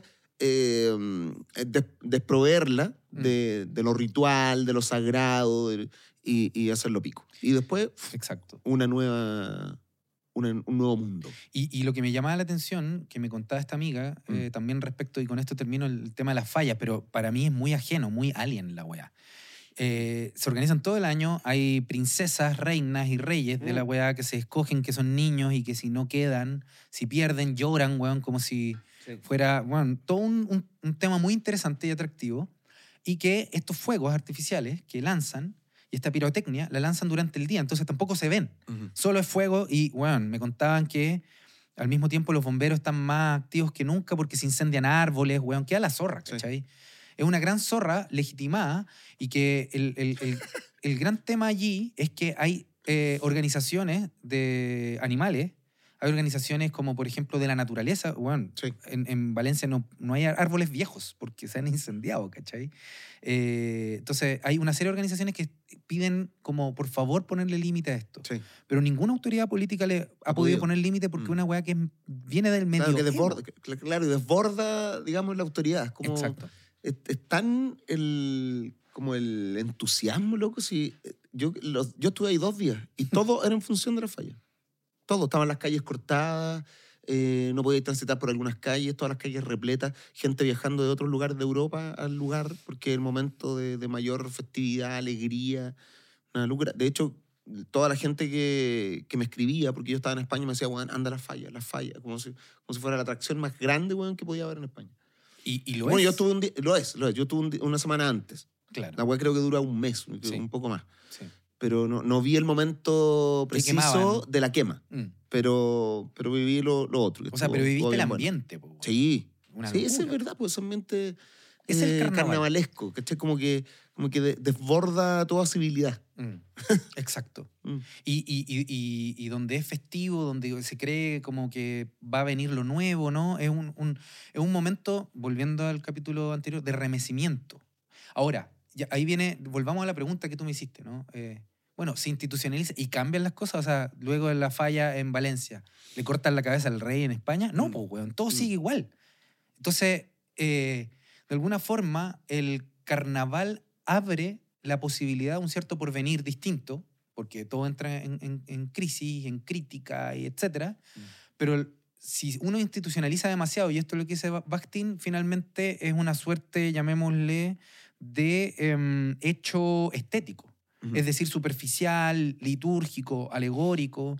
eh, des- desproveerla Mm. de, de lo ritual, de lo sagrado, de- y, y hacerlo pico. Y después, Exacto. una nueva, una, un nuevo mundo. Y, y lo que me llamaba la atención, que me contaba esta amiga, Mm. eh, también respecto, y con esto termino el tema de las fallas, pero para mí es muy ajeno, muy alien la weá. Eh, se organizan todo el año, hay princesas, reinas y reyes de la Mm. weá que se escogen, que son niños y que si no quedan, si pierden, lloran, weón, como si Sí. fuera, bueno, todo un, un, un tema muy interesante y atractivo, y que estos fuegos artificiales que lanzan, y esta pirotecnia, la lanzan durante el día, entonces tampoco se ven. Ujú. Solo es fuego y, bueno, me contaban que al mismo tiempo los bomberos están más activos que nunca porque se incendian árboles, weón, queda la zorra, Sí. ¿cachai? Es una gran zorra legitimada y que el, el, el, el gran tema allí es que hay eh, organizaciones de animales, hay organizaciones como, por ejemplo, de la naturaleza. Bueno, Sí. en, en Valencia no, no hay árboles viejos porque se han incendiado, ¿cachai? Eh, entonces, hay una serie de organizaciones que piden como, por favor, ponerle límite a esto. Sí. Pero ninguna autoridad política le ha, Ha podido, podido. poner límite porque es Mm. una weá que es- viene del medio. Claro, que desborda, que- claro, y desborda, digamos, la autoridad. Es como, Exacto. Es, es tan el, como el entusiasmo, loco. Si, yo, los, yo estuve ahí dos días y todo era en función de la falla. Todo. Estaban las calles cortadas, eh, no podía transitar por algunas calles, todas las calles repletas, gente viajando de otros lugares de Europa al lugar porque es el momento de, de mayor festividad, alegría, una locura. De hecho, toda la gente que, que me escribía, porque yo estaba en España, me decía, weón, anda la falla, la falla, como si, como si fuera la atracción más grande, weón, que podía haber en España. Y, y lo Bueno, es. yo estuve un día, lo es, lo es. Yo estuve un día- una semana antes. Claro. La weá creo que dura un mes, Sí. un poco más. Sí. Pero no, no vi el momento Que preciso quemaban. de la quema. Mm. Pero, pero viví lo, lo otro. que O sea, estuvo- pero estuvo viviste el bien bueno. ambiente. Po, weón. Sí. Una Sí, ese es locura. verdad, pues ese ambiente Es el eh, carnaval. carnavalesco, ¿cachai? Como que, como que de- desborda toda civilidad. Mm. Exacto. Mm. Y, y, y, y, y donde es festivo, donde se cree como que va a venir lo nuevo, ¿no? Es un, un, es un momento, volviendo al capítulo anterior, de remecimiento. Ahora, ya, ahí viene, volvamos a la pregunta que tú me hiciste, ¿no? Eh, bueno, se institucionaliza y cambian las cosas, o sea, luego de la falla en Valencia, ¿le cortan la cabeza al rey en España? No, Mm. pues, weón, todo Mm. sigue igual. Entonces, eh, de alguna forma, el carnaval abre la posibilidad de un cierto porvenir distinto, porque todo entra en, en, en crisis, en crítica, y etcétera. Mm. Pero el- si uno institucionaliza demasiado, y esto es lo que dice Ba- Bakhtin, finalmente es una suerte, llamémosle, de em, hecho estético. Ujú. Es decir, superficial, litúrgico, alegórico,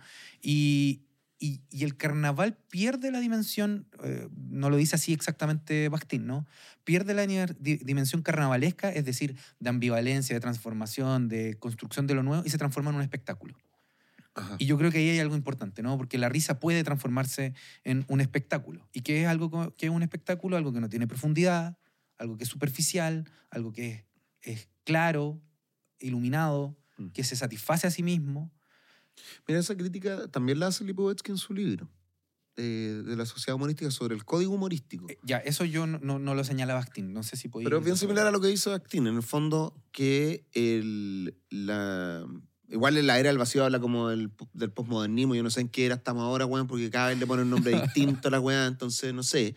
y, y, y el carnaval pierde la dimensión, eh, no lo dice así exactamente Bakhtin, ¿no? Pierde la niver- di- dimensión carnavalesca, es decir, de ambivalencia, de transformación, de construcción de lo nuevo, y se transforma en un espectáculo. Ajá. Y yo creo que ahí hay algo importante, ¿no? Porque la risa puede transformarse en un espectáculo. ¿Y qué es algo co- que es un espectáculo? Algo que no tiene profundidad, algo que es superficial, algo que es, es claro, iluminado, Mm. que se satisface a sí mismo. Mira, esa crítica también la hace Lipovetsky en su libro eh, de la sociedad humorística sobre el código humorístico. Eh, ya, eso yo no, no, no lo señala Bakhtin. No sé si podéis... Pero es bien similar a lo que dice Bakhtin, en el fondo, que el, la, igual en la era del vacío habla como del, del postmodernismo, yo no sé en qué era estamos ahora, weón, porque cada vez le ponen un nombre distinto a la weá, entonces no sé.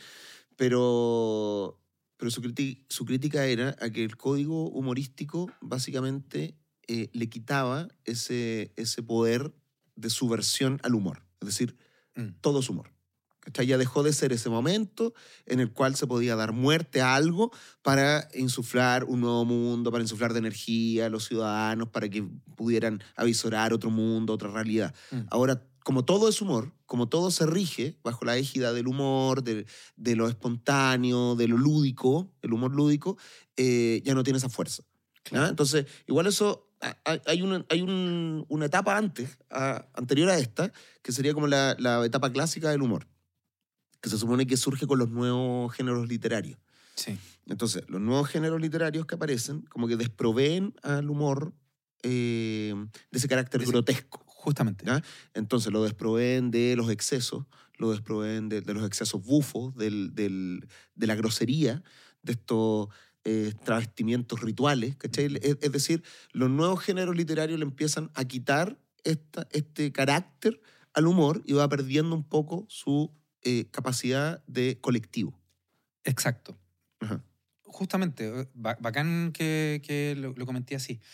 Pero, pero su, crítica, su crítica era a que el código humorístico básicamente eh, le quitaba ese, ese poder de subversión al humor. Es decir, Mm. todo es humor. ¿Cachai? Ya dejó de ser ese momento en el cual se podía dar muerte a algo para insuflar un nuevo mundo, para insuflar de energía a los ciudadanos, para que pudieran avisorar otro mundo, otra realidad. Mm. Ahora, como todo es humor, como todo se rige bajo la égida del humor, de, de lo espontáneo, de lo lúdico, el humor lúdico, eh, ya no tiene esa fuerza. ¿ya? Claro. Entonces, igual eso, hay, hay, una, hay un, una etapa antes, a, anterior a esta, que sería como la, la etapa clásica del humor, que se supone que surge con los nuevos géneros literarios. Sí. Entonces, los nuevos géneros literarios que aparecen como que desproveen al humor eh, de ese carácter De ese- grotesco. Justamente. ¿ya? Entonces, lo desproveen de los excesos, lo desproveen de, de los excesos bufos, del, del, de la grosería, de estos eh, travestimientos rituales, ¿cachai? Ujú. Es, es decir, los nuevos géneros literarios le empiezan a quitar esta, este carácter al humor y va perdiendo un poco su eh, capacidad de colectivo. Exacto. Ajá. Justamente, eh, ba- bacán que, que lo, lo comenté así.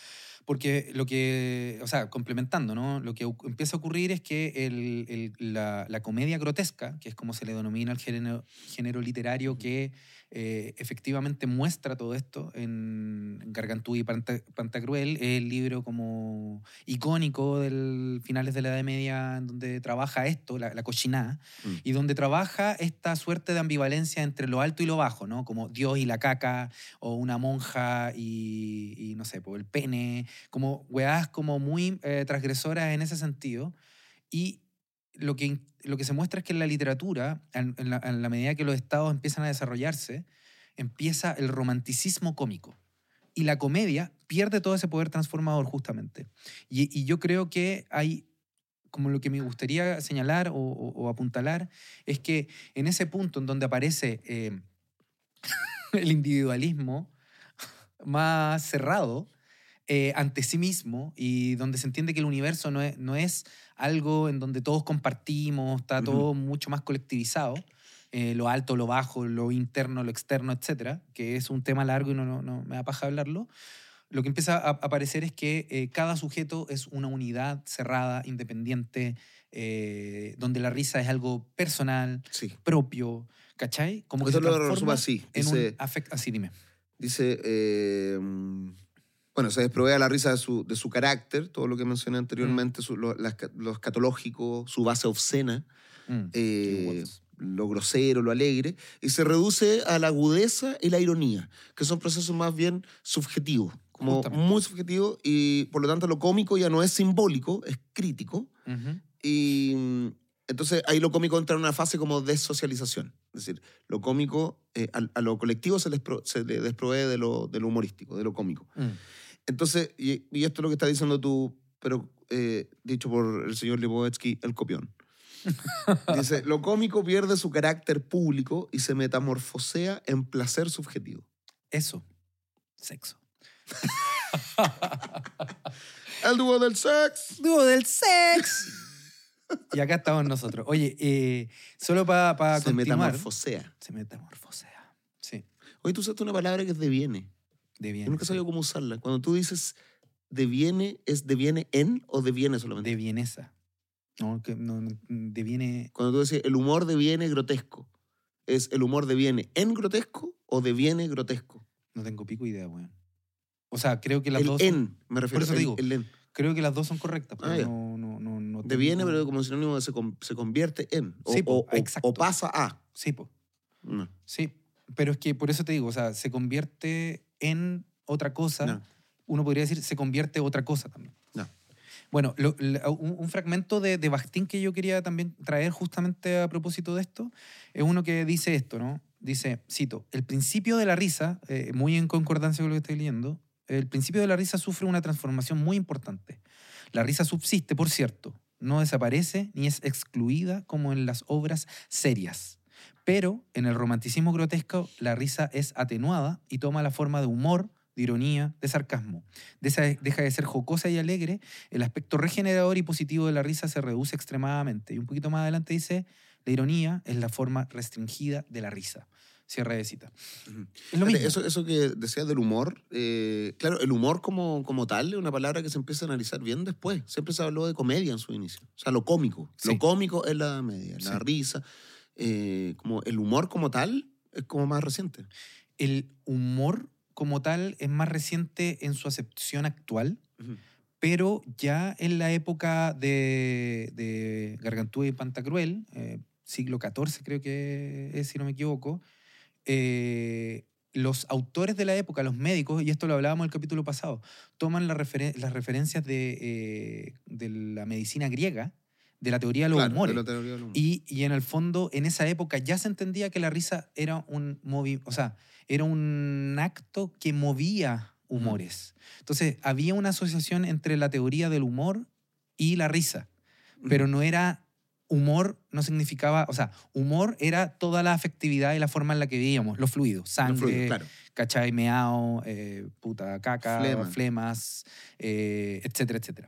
Porque lo que, o sea, complementando, ¿no? Lo que empieza a ocurrir es que el, el, la, la comedia grotesca, que es como se le denomina al género, género literario que eh, efectivamente muestra todo esto en Gargantúa y Panta, Pantagruel, es el libro como icónico del finales de la Edad Media en donde trabaja esto, la, la cochinada, mm. y donde trabaja esta suerte de ambivalencia entre lo alto y lo bajo, ¿no? Como Dios y la caca, o una monja y, y no sé, pues el pene, como weás como muy eh, transgresoras en ese sentido. Y lo que, lo que se muestra es que en la literatura, en, en, la, en la medida que los estados empiezan a desarrollarse, empieza el romanticismo cómico. Y la comedia pierde todo ese poder transformador justamente. Y, y yo creo que hay, como lo que me gustaría señalar o, o, o apuntalar, es que en ese punto en donde aparece eh, el individualismo más cerrado, Eh, ante sí mismo, y donde se entiende que el universo no es, no es algo en donde todos compartimos, está uh-huh. todo mucho más colectivizado, eh, lo alto, lo bajo, lo interno, lo externo, etcétera, que es un tema largo y no, no, no me da paja hablarlo. Lo que empieza a aparecer es que eh, cada sujeto es una unidad cerrada, independiente, eh, donde la risa es algo personal, sí. propio, ¿cachai? Como que Esto se lo resumo así. En dice, un afecto, así, dime. Dice... Eh, Bueno, se desprovea la risa de su, de su carácter, todo lo que mencioné anteriormente, mm. su, lo, las, lo escatológico, su base obscena, mm. eh, lo grosero, lo alegre, y se reduce a la agudeza y la ironía, que son procesos más bien subjetivos, como Justamente. muy subjetivos, y por lo tanto lo cómico ya no es simbólico, es crítico, uh-huh. y entonces ahí lo cómico entra en una fase como de socialización, es decir, lo cómico, eh, a, a lo colectivo se, les pro, se le desprovee de lo, de lo humorístico, de lo cómico. Mm. Entonces, y, y esto es lo que estás diciendo tú, pero eh, dicho por el señor Lipovetsky, el copión. Dice, lo cómico pierde su carácter público y se metamorfosea en placer subjetivo. Eso. Sexo. El dúo del sex. Dúo del sex. Y acá estamos nosotros. Oye, eh, solo para pa se continuar. Se metamorfosea. Se metamorfosea, sí. Oye, tú usaste una palabra que es deviene. Deviene. Yo nunca sabía sí. cómo usarla. Cuando tú dices deviene, ¿es deviene en o deviene solamente? Devienesa. No, que no, deviene... Cuando tú decís el humor deviene grotesco, ¿es el humor deviene en grotesco o deviene grotesco? No tengo pico idea, weón. O sea, creo que las el dos... en, son... me refiero. Por eso el, te digo, el en. Creo que las dos son correctas, pero ah, no, no, no, no tengo... Deviene, pero como sinónimo se, se convierte en. O, sí, po, o, exacto. o pasa a. Sí, pues. No. Sí, pero es que por eso te digo, o sea, se convierte en otra cosa. No. Uno podría decir se convierte en otra cosa también. No. Bueno, lo, lo, un, un fragmento de, de Bakhtin que yo quería también traer justamente a propósito de esto, es uno que dice esto, ¿no? Dice, cito, el principio de la risa, eh, muy en concordancia con lo que estoy leyendo, el principio de la risa sufre una transformación muy importante. La risa subsiste, por cierto, no desaparece ni es excluida como en las obras serias. Pero en el romanticismo grotesco la risa es atenuada y toma la forma de humor, de ironía, de sarcasmo. Deja de ser jocosa y alegre, el aspecto regenerador y positivo de la risa se reduce extremadamente. Y un poquito más adelante dice, la ironía es la forma restringida de la risa. Cierre de cita. Uh-huh. Es lo mismo. Eso, eso que decías del humor, eh, claro, el humor como, como tal es una palabra que se empieza a analizar bien después. Siempre se habló de comedia en su inicio. O sea, lo cómico. Sí. Lo cómico es la media, la sí. risa. Eh, como el humor como tal es como más reciente. El humor como tal es más reciente en su acepción actual, uh-huh. pero ya en la época de, de Gargantúa y Pantagruel, eh, siglo catorce creo que es, si no me equivoco, eh, los autores de la época, los médicos, y esto lo hablábamos en el capítulo pasado, toman la referen- las referencias de, eh, de la medicina griega, de la teoría de los claro, humores. De la teoría de los humores. Y, y en el fondo, en esa época ya se entendía que la risa era un movi- o sea, era un acto que movía humores. Mm. Entonces, había una asociación entre la teoría del humor y la risa, mm. pero no era humor, no significaba, o sea, humor era toda la afectividad y la forma en la que vivíamos, los fluidos, sangre, los fluidos, claro. cachai, meao, eh, puta, caca, Flema. flemas, eh, etcétera, etcétera.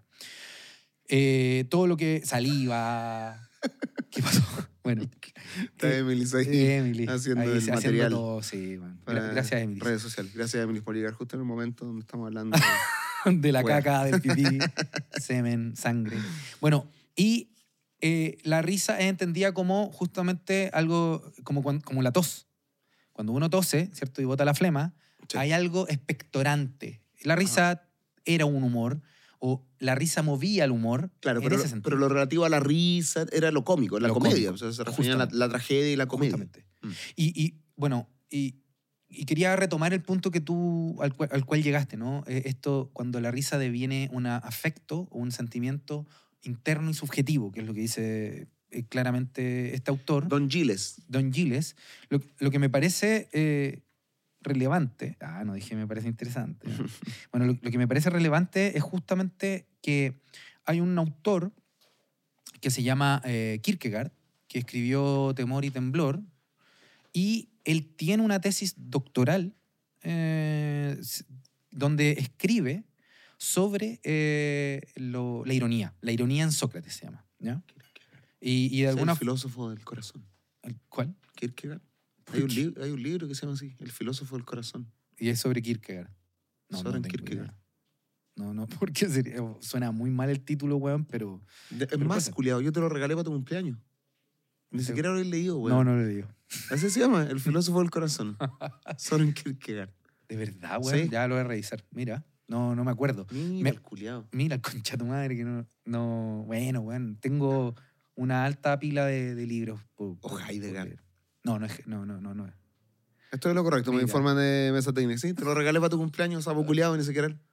Eh, todo lo que saliva. ¿Qué pasó? Bueno. Está eh, Emily ahí Emily, haciendo ahí, el haciendo material. Todo, sí, bueno. Gracias, Emily. Redes sociales. Gracias, Emily, por llegar justo en el momento donde estamos hablando de, de la Bueno. caca, del pipí, semen, sangre. Bueno, y eh, la risa es entendida como justamente algo, como, cuan- como la tos. Cuando uno tose, ¿cierto? Y bota la flema, Sí. hay algo expectorante. La risa era un humor, o la risa movía el humor. Claro, en pero, ese lo- sentido. pero lo relativo a la risa era lo cómico, la Lo comedia. cómico, O sea, se refería a la, justamente. la tragedia y la comedia. Justamente. Mm. Y, y, bueno, y, y quería retomar el punto que tú, al, cual, al cual llegaste, ¿no? Eh, Esto, cuando la risa deviene un afecto o un sentimiento interno y subjetivo, que es lo que dice eh, claramente este autor, Don Giles. Don Giles, lo, lo que me parece eh, relevante, ah, no dije me parece interesante, ¿no? Bueno, lo, lo que me parece relevante es justamente que hay un autor que se llama eh, Kierkegaard, que escribió Temor y Temblor, y él tiene una tesis doctoral eh, s- donde escribe sobre eh, lo- la ironía. La ironía en Sócrates se llama. ¿Ya? Y, y de Es alguna el filósofo del corazón. f- ¿Cuál? Kierkegaard. Hay un, li- hay un libro que se llama así, El filósofo del corazón. Y es sobre Kierkegaard. No, Soren no tengo Kierkegaard. idea. No, no, porque sería- suena muy mal el título, weón, pero... De- es Pero más, pasa. culiado, yo te lo regalé para tu cumpleaños. Ni Te- siquiera lo he leído, güey. No, no lo digo. Así se llama, El filósofo del corazón. Soren Kierkegaard. De verdad, weón. Sí. Ya lo voy a revisar. Mira, no, no me acuerdo. Mira Me- el culiado. Mira, concha tu madre, que no, no... Bueno, weón, tengo una alta pila de, de libros. por- O por- Heidegger. por leer. No, no es... No, no, no, no es. Esto es lo correcto, me Mira. informan de Mesa Técnica. Sí, te lo regalé para tu cumpleaños, sapo culiado, ni siquiera él.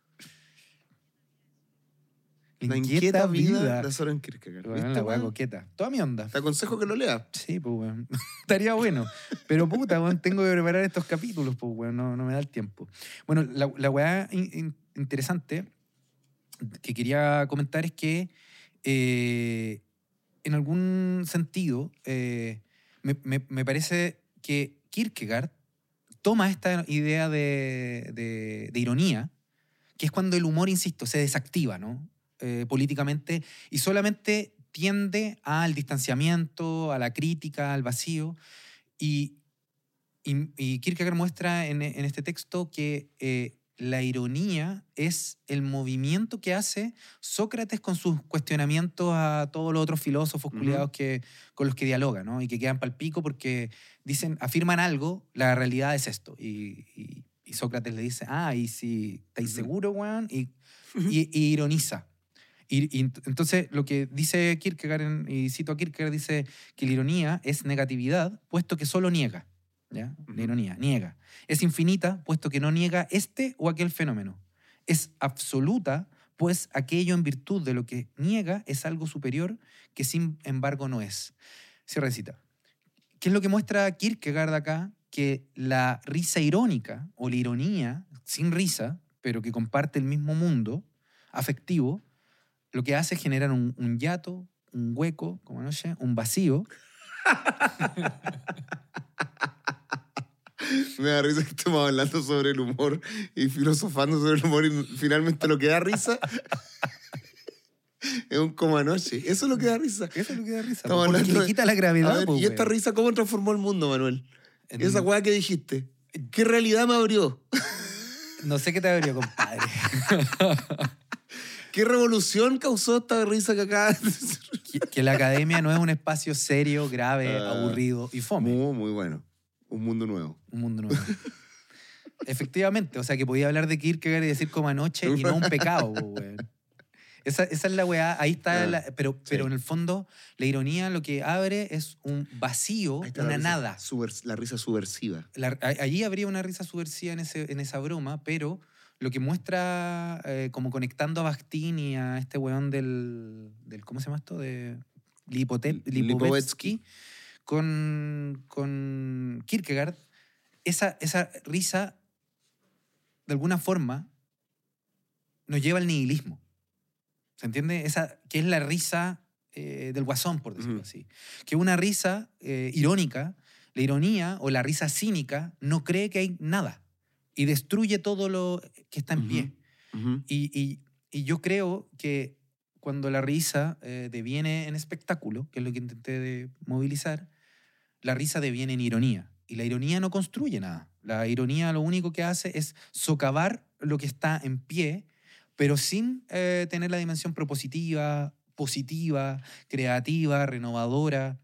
La inquieta vida de Soren Kierkegaard. Weón, ¿Viste, la weá weón? coqueta. Toda mi onda. Te aconsejo que lo leas. Sí, pues, weón. Estaría bueno. Pero, puta, weón, tengo que preparar estos capítulos, pues, weón. No, no me da el tiempo. Bueno, la, la weá in- in- interesante que quería comentar es que, eh, en algún sentido, eh, me, me- me parece que Kierkegaard toma esta idea de, de- de ironía, que es cuando el humor, insisto, se desactiva, ¿no? Eh, políticamente, y solamente tiende al distanciamiento, a la crítica, al vacío. Y, y, y Kierkegaard muestra en, en este texto que eh, la ironía es el movimiento que hace Sócrates con sus cuestionamientos a todos los otros filósofos Ujú. culiados que, con los que dialoga, ¿no? Y que quedan pal pico porque dicen, afirman algo, la realidad es esto. Y, y- y Sócrates le dice, ah, y si estáis Ujú. seguro, weón, y, y, y ironiza. Y, y ent- entonces lo que dice Kierkegaard, en- y cito a Kierkegaard, dice que la ironía es negatividad, puesto que solo niega. ¿Ya? Ujú. La ironía, niega. Es infinita, puesto que no niega este o aquel fenómeno. Es absoluta, pues aquello en virtud de lo que niega es algo superior que sin embargo no es. Cierra de cita. ¿Qué es lo que muestra Kierkegaard acá? Que la risa irónica o la ironía sin risa, pero que comparte el mismo mundo afectivo, lo que hace es generar un, un hiato, un hueco, como anoche, un vacío. Me da risa que estemos hablando sobre el humor y filosofando sobre el humor y finalmente lo que da risa es un como anoche. Eso es lo que da risa. Eso es lo que da risa. Estamos Porque hablando le de- quita la A gravedad. ver, po, ¿y esta weón. risa cómo transformó el mundo, Manuel? En- Esa weá que dijiste. ¿Qué realidad me abrió? No sé qué te abrió, compadre. ¿Qué revolución causó esta risa que acá? que, que la academia no es un espacio serio, grave, Ah. aburrido y fome. Muy, muy bueno. Un mundo nuevo. Un mundo nuevo. Efectivamente, o sea, que podía hablar de Kierkegaard y decir como anoche y no un pecado, po, weón. Esa, esa es la weá, ahí está, Ah, la- pero, pero sí. en el fondo la ironía lo que abre es un vacío, Ahí está una la risa nada. subvers- la risa subversiva. La- a- allí habría una risa subversiva en, ese, en esa broma, pero lo que muestra, eh, como conectando a Bakhtin y a este weón del, del ¿cómo se llama esto? De Lipote- Li- Lipovetsky, con, con Kierkegaard, esa, esa risa, de alguna forma, nos lleva al nihilismo. ¿Se entiende? Esa, que es la risa eh, del guasón, por decirlo Ujú. así. Que una risa eh, irónica, la ironía o la risa cínica, no cree que hay nada y destruye todo lo que está en Ujú. pie. Ujú. Y, y- y yo creo que cuando la risa eh, deviene en espectáculo, que es lo que intenté de movilizar, la risa deviene en ironía. Y la ironía no construye nada. La ironía lo único que hace es socavar lo que está en pie pero sin eh, tener la dimensión propositiva, positiva, creativa, renovadora.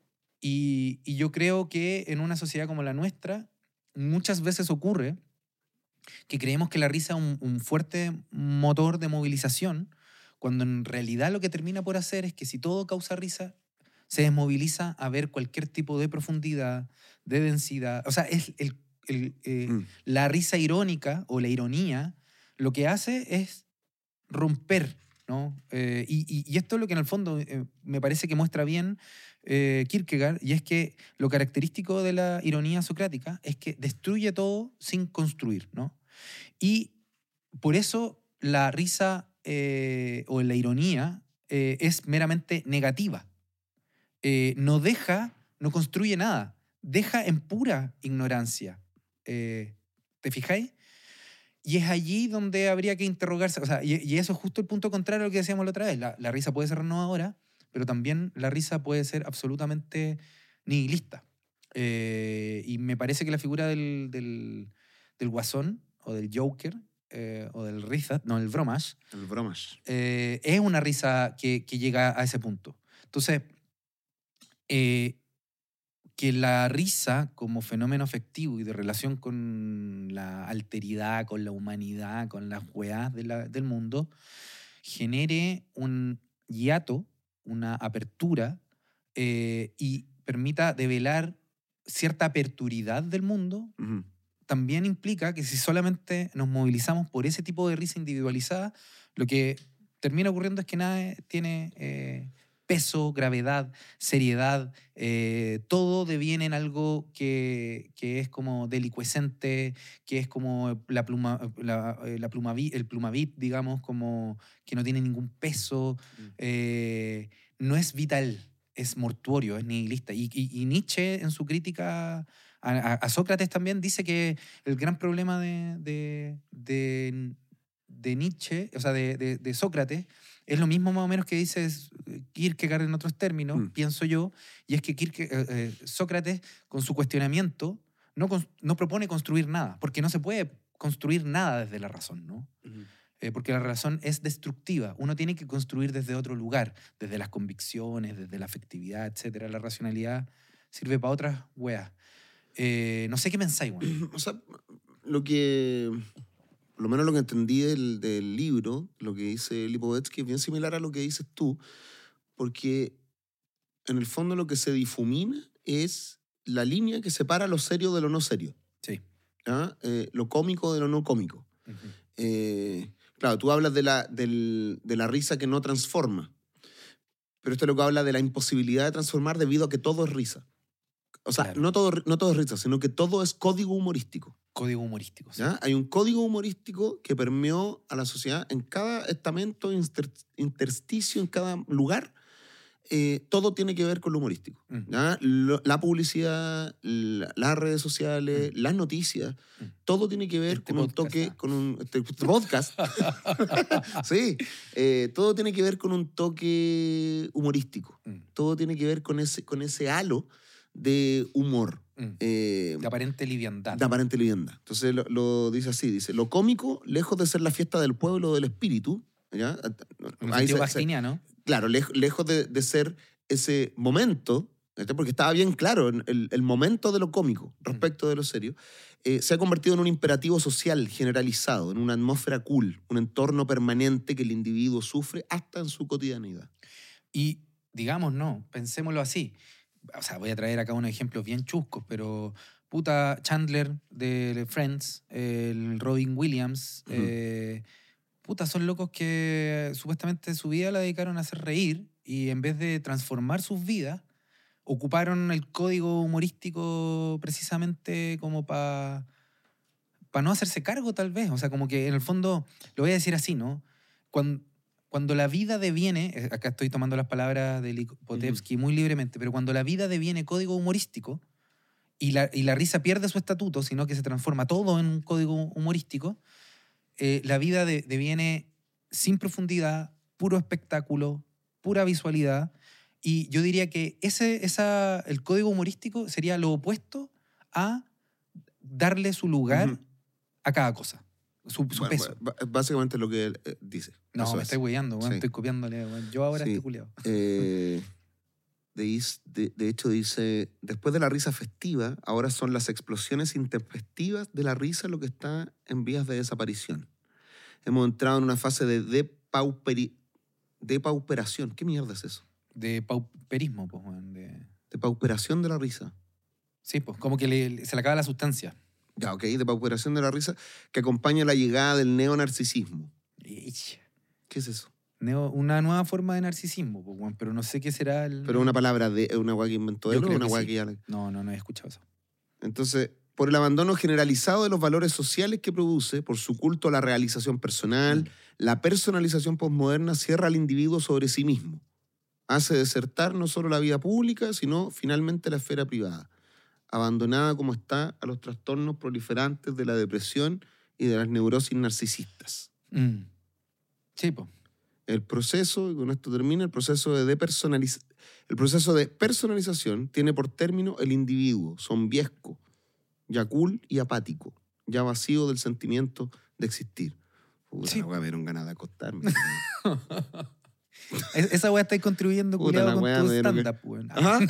Y, y yo creo que en una sociedad como la nuestra, muchas veces ocurre que creemos que la risa es un, un fuerte motor de movilización, cuando en realidad lo que termina por hacer es que si todo causa risa, se desmoviliza a ver cualquier tipo de profundidad, de densidad. O sea, es el, el, eh, Mm. la risa irónica o la ironía lo que hace es romper, ¿no? Eh, y, y, y esto es lo que en el fondo eh, me parece que muestra bien eh, Kierkegaard, y es que lo característico de la ironía socrática es que destruye todo sin construir, ¿no? Y por eso la risa eh, o la ironía eh, es meramente negativa. Eh, no deja, no construye nada, deja en pura ignorancia. Eh, ¿Te fijáis? Y es allí donde habría que interrogarse, o sea, y, y eso es justo el punto contrario a lo que decíamos la otra vez. La, la risa puede ser renovadora, pero también la risa puede ser absolutamente nihilista. Eh, y me parece que la figura del, del, del guasón o del Joker eh, o del risa, no, el bromas, El bromas. eh, es una risa que, que llega a ese punto. Entonces, eh, que la risa como fenómeno afectivo y de relación con la alteridad, con la humanidad, con las weás de la- del mundo, genere un hiato, una apertura eh, y permita develar cierta aperturidad del mundo, Ujú. también implica que si solamente nos movilizamos por ese tipo de risa individualizada, lo que termina ocurriendo es que nada tiene eh, peso, gravedad, seriedad, eh, todo deviene en algo que, que es como delicuescente, que es como la pluma, la, eh, la plumaví- el plumavit, digamos, como que no tiene ningún peso, Mm. eh, no es vital, es mortuorio, es nihilista. Y, y- y Nietzsche en su crítica a, a- a Sócrates también dice que el gran problema de, de, de- de Nietzsche, o sea, de, de- de Sócrates, es lo mismo más o menos que dice Kierkegaard en otros términos, Mm. pienso yo, y es que Kierke- eh, eh, Sócrates, con su cuestionamiento, no, cons- no propone construir nada, porque no se puede construir nada desde la razón, ¿no? Ujú. Eh, porque la razón es destructiva. Uno tiene que construir desde otro lugar, desde las convicciones, desde la afectividad, etcétera. La racionalidad sirve para otras weas. Eh, no sé qué pensáis, weón. O sea, lo que, por lo menos lo que entendí del, del libro, lo que dice Lipovetsky es bien similar a lo que dices tú, porque en el fondo lo que se difumina es la línea que separa lo serio de lo no serio, Sí. ¿ah? Eh, lo cómico de lo no cómico. Ujú. Eh, claro, tú hablas de la, del- de la risa que no transforma, pero esto es lo que habla de la imposibilidad de transformar debido a que todo es risa. O sea, Claro. no todo, no todo es risa, sino que todo es código humorístico. Código humorístico. Sí. ¿Ya? Hay un código humorístico que permeó a la sociedad en cada estamento, inter- intersticio, en cada lugar. Eh, todo tiene que ver con lo humorístico. Mm. ¿Ya? Lo- la publicidad, la- las redes sociales, Mm. las noticias, Mm. todo tiene que ver Este con un podcast, toque, ah. con un este, este podcast. Sí, eh, todo tiene que ver con un toque humorístico. Mm. Todo tiene que ver con ese, con ese halo de humor. Mm. Eh, De aparente liviandad. de aparente vivienda. Entonces lo, lo dice así, dice, lo cómico, lejos de ser la fiesta del pueblo o del espíritu, ¿ya? En el Ahí sentido se- se- bastiniano. claro, lej- lejos de, de ser ese momento, ¿este? Porque estaba bien claro en el, el momento de lo cómico respecto de lo serio, eh, se ha convertido en un imperativo social generalizado, en una atmósfera cool, un entorno permanente que el individuo sufre hasta en su cotidianidad. Y digamos, no, pensémoslo así. O sea, voy a traer acá unos ejemplos bien chuscos, pero puta, Chandler de Friends, el Robin Williams, Ujú. eh, puta, son locos que supuestamente su vida la dedicaron a hacer reír y en vez de transformar sus vidas, ocuparon el código humorístico precisamente como para pa no hacerse cargo, tal vez. O sea, como que en el fondo, lo voy a decir así, ¿no? Cuando, cuando la vida deviene, eh, acá estoy tomando las palabras de Lipovetsky muy libremente, pero cuando la vida deviene código humorístico y la, y la risa pierde su estatuto, sino que se transforma todo en un código humorístico, eh, la vida de- deviene sin profundidad, puro espectáculo, pura visualidad. Y yo diría que ese, esa, el código humorístico sería lo opuesto a darle su lugar Ujú. a cada cosa. su, su Bueno, peso. b- básicamente lo que él eh, dice. No, Eso me es. estoy weyando, weón, Sí. estoy copiándole. Weón. Yo ahora Sí. estoy culiado. Eh, de, de, de hecho, dice, después de la risa festiva, ahora son las explosiones intempestivas de la risa lo que está en vías de desaparición. Hemos entrado en una fase de depauperi, depauperación. ¿Qué mierda es eso? De pauperismo, pues, weón. De... Depauperación de la risa. Sí, pues, como que le, se le acaba la sustancia. Ya, ok, depauperación de la risa que acompaña la llegada del neonarcisismo. Ich. ¿Qué es eso? Neo- una nueva forma de narcisismo, pues, weón, pero no sé qué será el... Pero una palabra de una weá que inventó Yo él o creo una que weá sí. que ya... le- No, no, no he escuchado eso. Entonces, por el abandono generalizado de los valores sociales que produce, por su culto a la realización personal, Mm. la personalización posmoderna cierra al individuo sobre sí mismo. Hace desertar no solo la vida pública, sino finalmente la esfera privada, abandonada como está a los trastornos proliferantes de la depresión y de las neurosis narcisistas. Mm. Sí, pues. El proceso, y con esto termina, el proceso de depersonaliz- el proceso de personalización tiene por término el individuo zombiesco, ya cool y apático, ya vacío del sentimiento de existir. Puta, Sí. la weá, me dieron ganas de acostarme. Es- Esa weá está contribuyendo, Puta, culiado, la con weá tu me dieron que- stand-up, weón. Ajá.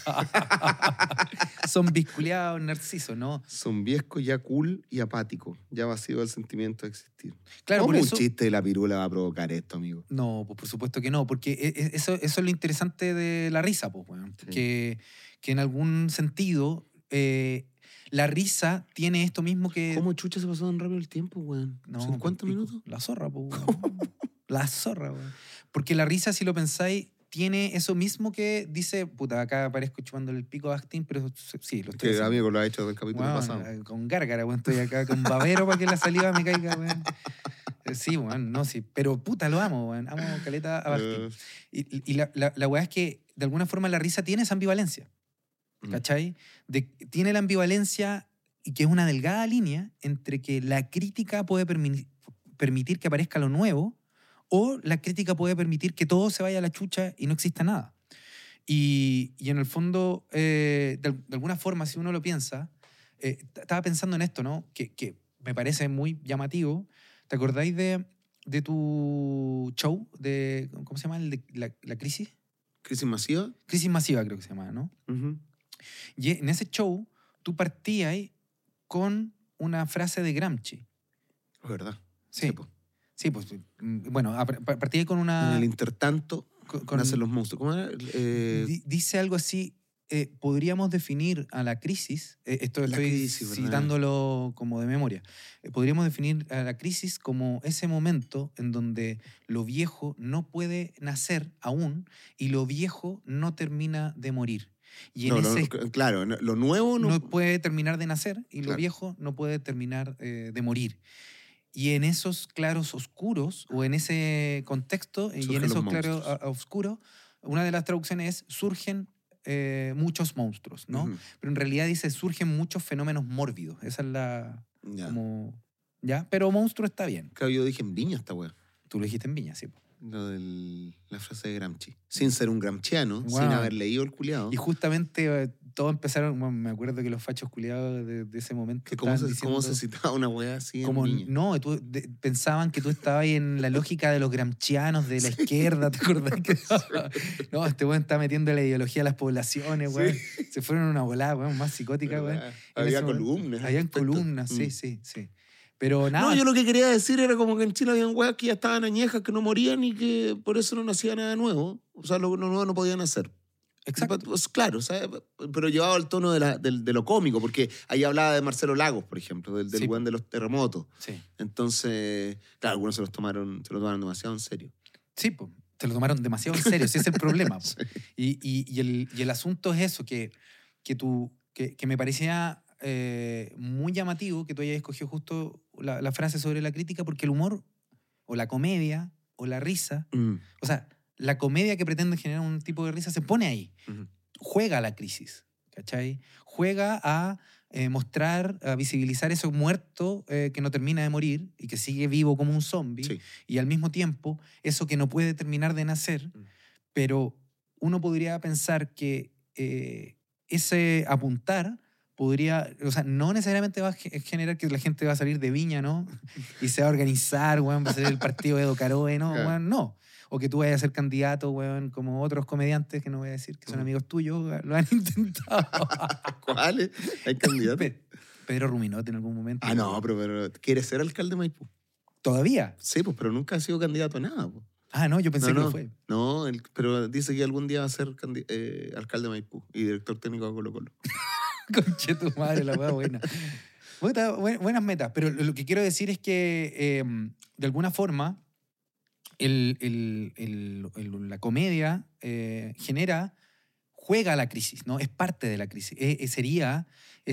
Son bisculeados, narcisos, ¿no? Zombiesco, ya cool y apático, ya vacío del sentimiento de existir. Claro, ¿Cómo por un eso... chiste de la pirula va a provocar esto, amigo? No, pues por supuesto que no, porque e- e- eso, eso es lo interesante de la risa, pues, weón. Sí. Que, que en algún sentido eh, la risa tiene esto mismo que... ¿Cómo chucha se pasó tan rápido el tiempo, weón? No, ¿cincuenta pues, pico. minutos? La zorra, pues, weón. La zorra, weón. Porque la risa, si lo pensáis, tiene eso mismo que dice, puta, acá aparezco chupándole el pico a Actin, pero sí, lo estoy Que haciendo. amigo lo ha hecho del capítulo Weón, pasado. eh, con gárgara, weón. Estoy acá con babero para que la saliva me caiga, weón. Eh, Sí, weón, no, sí. Pero puta, lo amo, weón. Amo caleta a Martín. Eh, Y, y la, la, la weá es que, de alguna forma, la risa tiene esa ambivalencia. Mm. ¿Cachai? De, tiene la ambivalencia, y que es una delgada línea entre que la crítica puede permi- permitir que aparezca lo nuevo, o la crítica puede permitir que todo se vaya a la chucha y no exista nada. Y, y en el fondo, eh, de, de alguna forma, si uno lo piensa, eh, t- estaba pensando en esto, ¿no? Que, que me parece muy llamativo. ¿Te acordáis de, de tu show? De, ¿cómo se llama? El de la, la crisis. ¿Crisis masiva? Crisis masiva, creo que se llama, ¿no? Ujú. Y en ese show, tú partías con una frase de Gramsci. Es verdad. Sí. po. Sí, pues, mm, bueno, a- pa- partí con En una... el intertanto con- con- nacen los monstruos. ¿Cómo era? Eh, di- dice algo así, eh, podríamos definir a la crisis, eh, esto La estoy crisis, ¿verdad? citándolo como de memoria, eh, podríamos definir a la crisis como ese momento en donde lo viejo no puede nacer aún y lo viejo no termina de morir. Y en no, lo- ese claro, no- lo nuevo no... no puede terminar de nacer y lo Claro. viejo no puede terminar eh, de morir. Y en esos claros oscuros, o en ese contexto, y Surgen en esos los claros monstruos. a- a oscuros, una de las traducciones es surgen eh, muchos monstruos, ¿no? Ujú. Pero en realidad dice surgen muchos fenómenos mórbidos. Esa es la... Ya. como... ¿Ya? Pero monstruo está bien. Claro, yo dije en Viña esta weá. Tú lo dijiste en Viña, sí. po. Lo de la frase de Gramsci. Sin ser un gramsciano, Wow. sin haber leído el culiado. Y justamente eh, todos empezaron, bueno, me acuerdo que los fachos culiados de, de ese momento Que cómo, se, estaban cómo se diciendo- citaba una weá así Como, en Viña. no, tú- de- pensaban que tú estabas ahí en la lógica de los gramscianos de la izquierda, ¿te acordás? Que, no, este weón está metiendo la ideología a las poblaciones, weón. Se fueron a una volada, weón, más psicótica, weón. ¿Verdad? En Había ese momento. columnas. al Habían respecto. columnas, sí, Mm. sí, sí. Pero nada, No, yo lo que quería decir era como que en Chile habían weas que ya estaban añejas, que no morían y que por eso no nacía nada nuevo. O sea, lo, lo nuevo no podía nacer. exacto. Pues claro, ¿sabes? Pero llevado al tono de, la- del- de lo cómico, porque ahí hablaba de Marcelo Lagos, por ejemplo, del, del Sí, weón de los terremotos. Sí, Entonces, claro, algunos se los tomaron, se lo tomaron demasiado en serio. sí, po. Te lo tomaron demasiado en serio, ese es el problema. po. Y, y- y el, y el asunto es eso, que, que, tú, que, que me parecía eh, muy llamativo que tú hayas escogido justo la, la frase sobre la crítica, porque el humor, o la comedia, o la risa, Mm, o sea, la comedia que pretende generar un tipo de risa se pone ahí, ujú. juega a la crisis, ¿cachai? Juega a eh, mostrar, a visibilizar eso muerto eh, que no termina de morir y que sigue vivo como un zombie, Sí. y al mismo tiempo eso que no puede terminar de nacer, Mm. pero uno podría pensar que eh, ese apuntar podría, o sea, no necesariamente va a generar que la gente va a salir de Viña, ¿no? Y se va a organizar, weón, va a ser el partido de Edo Caroe, ¿no? Claro. Weón, no. O que tú vayas a ser candidato, weón, como otros comediantes, que no voy a decir, que son amigos tuyos, lo han intentado. ¿Cuáles? ¿Hay candidatos? Pe- Pedro Ruminote en algún momento. Ah, no, pero, pero ¿quiere ser alcalde de Maipú? ¿Todavía? Sí, pues, pero nunca ha sido candidato a nada, pues. Ah, no, yo pensé No, que no, lo fue. no, él- pero dice que algún día va a ser candi- eh, alcalde de Maipú y director técnico de Colo Colo. Conche tu madre, la weá buena. Puta, buen- buenas metas, pero lo lo que quiero decir es que eh, de alguna forma el- el- el- el- la comedia eh, genera, juega a la crisis, ¿no? Es parte de la crisis. Eh, eh, sería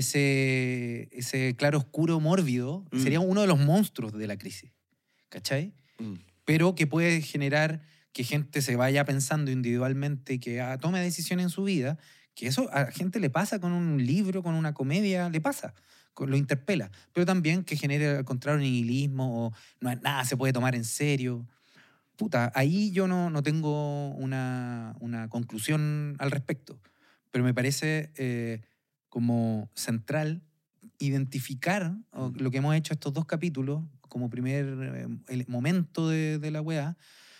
ese, ese claro oscuro mórbido, Mm. sería uno de los monstruos de la crisis, ¿cachai? Mm. Pero que puede generar que gente se vaya pensando individualmente, que ah, tome decisiones en su vida, que eso a la gente le pasa con un libro, con una comedia, le pasa, con- lo interpela. Pero también que genere al contrario nihilismo o no, nada se puede tomar en serio. Puta, ahí yo no, no tengo una, una conclusión al respecto, pero me parece eh, como central identificar o, lo que hemos hecho estos dos capítulos como primer eh, el momento de, de la wea,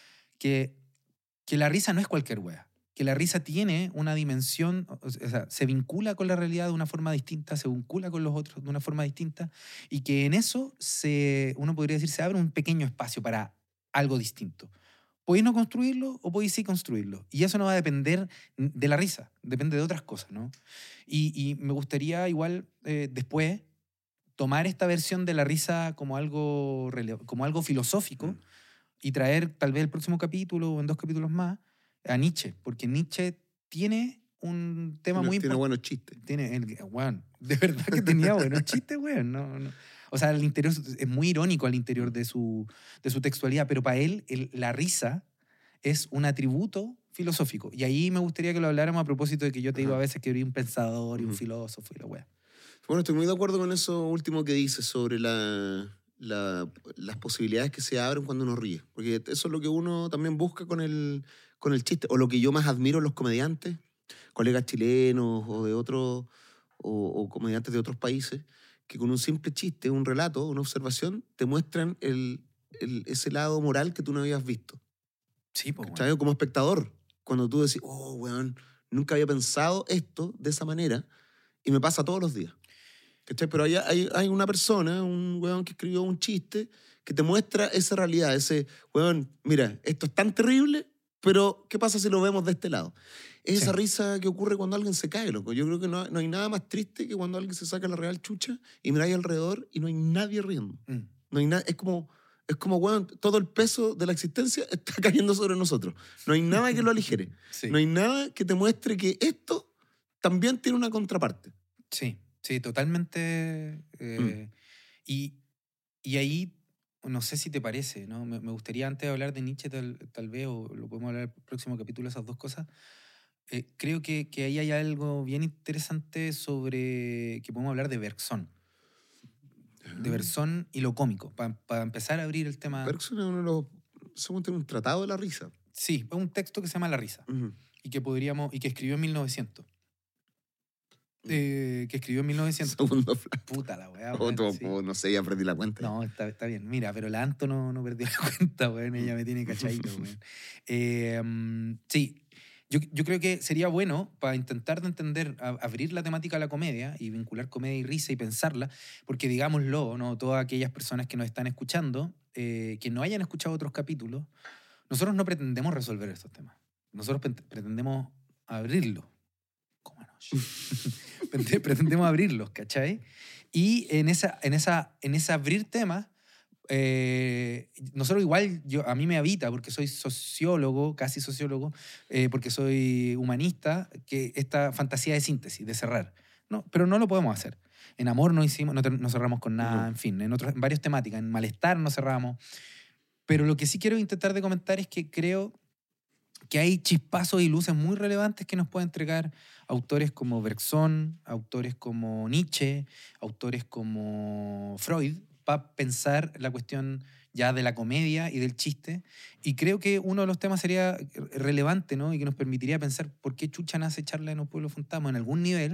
que, que la risa no es cualquier wea, que la risa tiene una dimensión, o sea, se vincula con la realidad de una forma distinta, se vincula con los otros de una forma distinta, y que en eso se, uno podría decir se abre un pequeño espacio para algo distinto. Podéis no construirlo o podéis sí construirlo. Y eso no va a depender de la risa, depende de otras cosas, ¿no? Y, y me gustaría igual eh, después tomar esta versión de la risa como algo, rele- como algo filosófico Mm. y traer tal vez el próximo capítulo o en dos capítulos más a Nietzsche, porque Nietzsche tiene un tema Tiene, muy tiene importante. buenos chistes. Tiene, el, weón, de verdad que tenía buenos chistes, weón. No, no. O sea, el interior es muy irónico al interior de su, de su textualidad, pero para él el- la risa es un atributo filosófico. Y ahí me gustaría que lo habláramos a propósito de que yo te digo Ajá. a veces que eres un pensador y un Ujú. filósofo y la weá. Bueno, estoy muy de acuerdo con eso último que dices sobre la, la- las posibilidades que se abren cuando uno ríe. Porque eso es lo que uno también busca con el, con el chiste. O lo que yo más admiro en los comediantes, colegas chilenos o de otros, o, o comediantes de otros países, que con un simple chiste, un relato, una observación, te muestran el, el- ese lado moral que tú no habías visto. Sí, pues, weón. ¿Cachai? Como espectador, cuando tú decís, oh, weón, nunca había pensado esto de esa manera y me pasa todos los días. ¿Cachai? Pero hay, hay, hay una persona, un weón que escribió un chiste que te muestra esa realidad, ese, weón, mira, esto es tan terrible, pero ¿qué pasa si lo vemos de este lado? Es esa Sí. risa que ocurre cuando alguien se cae, loco. Yo creo que no, no hay nada más triste que cuando alguien se saca la real chucha y miráis alrededor y no hay nadie riendo. Mm. No hay nada, es como, es como, weón, todo el peso de la existencia está cayendo sobre nosotros. No hay nada que lo aligere. Sí. No hay nada que te muestre que esto también tiene una contraparte. Sí, sí, totalmente. eh, y, y ahí, no sé si te parece, ¿no? Me, me gustaría antes de hablar de Nietzsche, tal, tal vez, o lo podemos hablar en el próximo capítulo, esas dos cosas. eh, creo que, que ahí hay algo bien interesante sobre que podemos hablar de Bergson. De Bergson y lo cómico, para empezar a abrir el tema. Bergson es uno de los, según tengo, un tratado de la risa. Sí, es un texto que se llama La risa Ujú. y que podríamos y que escribió en mil novecientos. Eh, que escribió en mil novecientos. Segundo flash. Puta la weá, O, weón, o- sí. o no sé, ya perdí la cuenta. No, está, está bien. Mira, pero la Anto no, no perdió la cuenta, weón. Ella me tiene cachadito, weón. Eh, mm, sí, yo, yo creo que sería bueno para intentar de entender, a- abrir la temática a la comedia y vincular comedia y risa y pensarla, porque digámoslo, ¿no? Todas aquellas personas que nos están escuchando, eh, que no hayan escuchado otros capítulos, nosotros no pretendemos resolver estos temas. Nosotros pre- pretendemos abrirlos. ¿Cómo no? Prete- pretendemos abrirlos, ¿cachai? Y en esa, en esa, en esa abrir temas, eh, nosotros igual, yo, a mí me habita, porque soy sociólogo, casi sociólogo, eh, porque soy humanista, que esta fantasía de síntesis, de cerrar. No, pero no lo podemos hacer. En amor no hicimos, no, te- no cerramos con nada, Ujú. en fin, en, otros, en varias temáticas, en malestar no cerramos. Pero lo que sí quiero intentar de comentar es que creo que hay chispazos y luces muy relevantes que nos pueden entregar autores como Bergson, autores como Nietzsche, autores como Freud, para pensar la cuestión ya de la comedia y del chiste. Y creo que uno de los temas sería relevante, ¿no? Y que nos permitiría pensar por qué chucha nace Charla en un pueblo fantasma en algún nivel, Mm.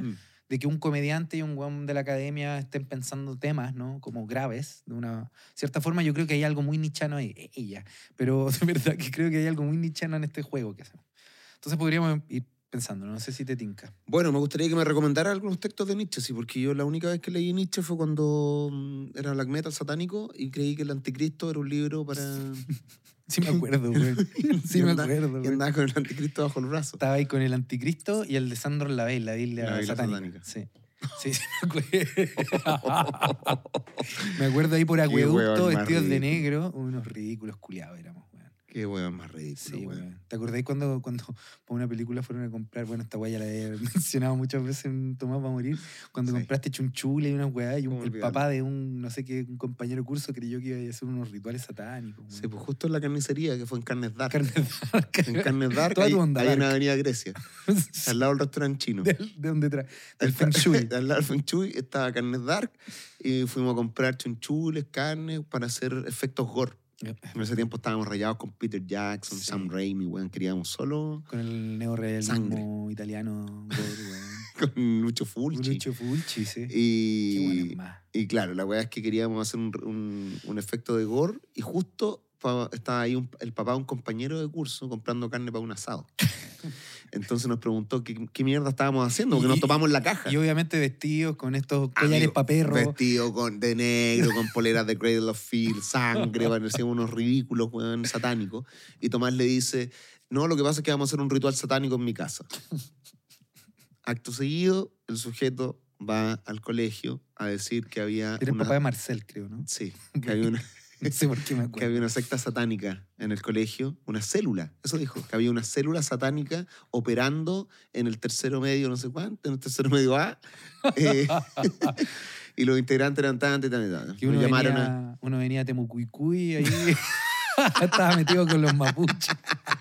de que un comediante y un weón de la academia estén pensando temas, ¿no? Como graves, de una cierta forma. Yo creo que hay algo muy nichano ahí, ella. Pero de verdad que creo que hay algo muy nichano en este juego que hacemos. Entonces podríamos ir pensando, no sé si te tinca. Bueno, me gustaría que me recomendara algunos textos de Nietzsche, sí, porque yo la única vez que leí Nietzsche fue cuando mm, era black metal satánico y creí que el Anticristo era un libro para... Sí me acuerdo, güey. Sí y me andaba, acuerdo, Y güey. andaba con el Anticristo bajo el brazo. Estaba ahí con el Anticristo y el de Sandro Lavey, la Biblia, La Biblia satánica. satánica. Sí. Sí, sí, me acuerdo. Me acuerdo ahí por Qué acueducto, huevón más vestidos de ridículo. negro, unos ridículos culiados éramos, güey. Qué weón más ridículo, Sí, weón. güey. ¿Te acordáis cuando, cuando para una película fueron a comprar? Bueno, esta weá ya la he mencionado muchas veces en Tomás va a morir. Cuando Sí. compraste chunchule y una weá, y un- ¿Cómo el olvidarlo? papá de un, no sé qué, un compañero de curso creyó que iba a hacer unos rituales satánicos. Sí, güey. pues justo en la carnicería, que fue en Carnes Dark. Carne Dark. En Carnes Dark, Toda ahí, tu onda, ahí en Dark. Avenida Grecia, al lado del restaurante chino. ¿De, de dónde trae? Del Está- Feng Shui. Al lado del Feng Shui estaba Carnes Dark y fuimos a comprar chunchules, carne, para hacer efectos gore. En ese tiempo estábamos rayados con Peter Jackson, Sí. Sam Raimi, weón. Queríamos solo Con el neorrealismo Sangre. italiano. gore, weón. con Lucho Fulci. Lucho Fulci, sí. Qué Y, bueno más. y claro, la weá es que queríamos hacer un, un, un efecto de gore y justo pa- estaba ahí un- el papá de un compañero de curso comprando carne para un asado. Entonces nos preguntó qué, qué mierda estábamos haciendo, porque Y- nos topamos la caja. Y obviamente vestidos con estos collares Amigo, pa' perro. Vestido con, de negro, con poleras de Cradle of Filth, sangre, parecíamos unos ridículos, weón, satánicos. Y Tomás le dice, no, lo que pasa es que vamos a hacer un ritual satánico en mi casa. Acto seguido, el sujeto va al colegio a decir que había Era el una... papá de Marcel, creo, ¿no? Sí, que había una... No sé por qué me que acuerdo. había una secta satánica en el colegio, una célula, eso dijo, que había una célula satánica operando en el tercero medio, no sé cuánto, en el tercero medio A, eh, y los integrantes eran tan, tan, tan. Que uno, Nos llamaron venía, a... uno venía a Temucuicui y ahí estaba metido con los mapuches.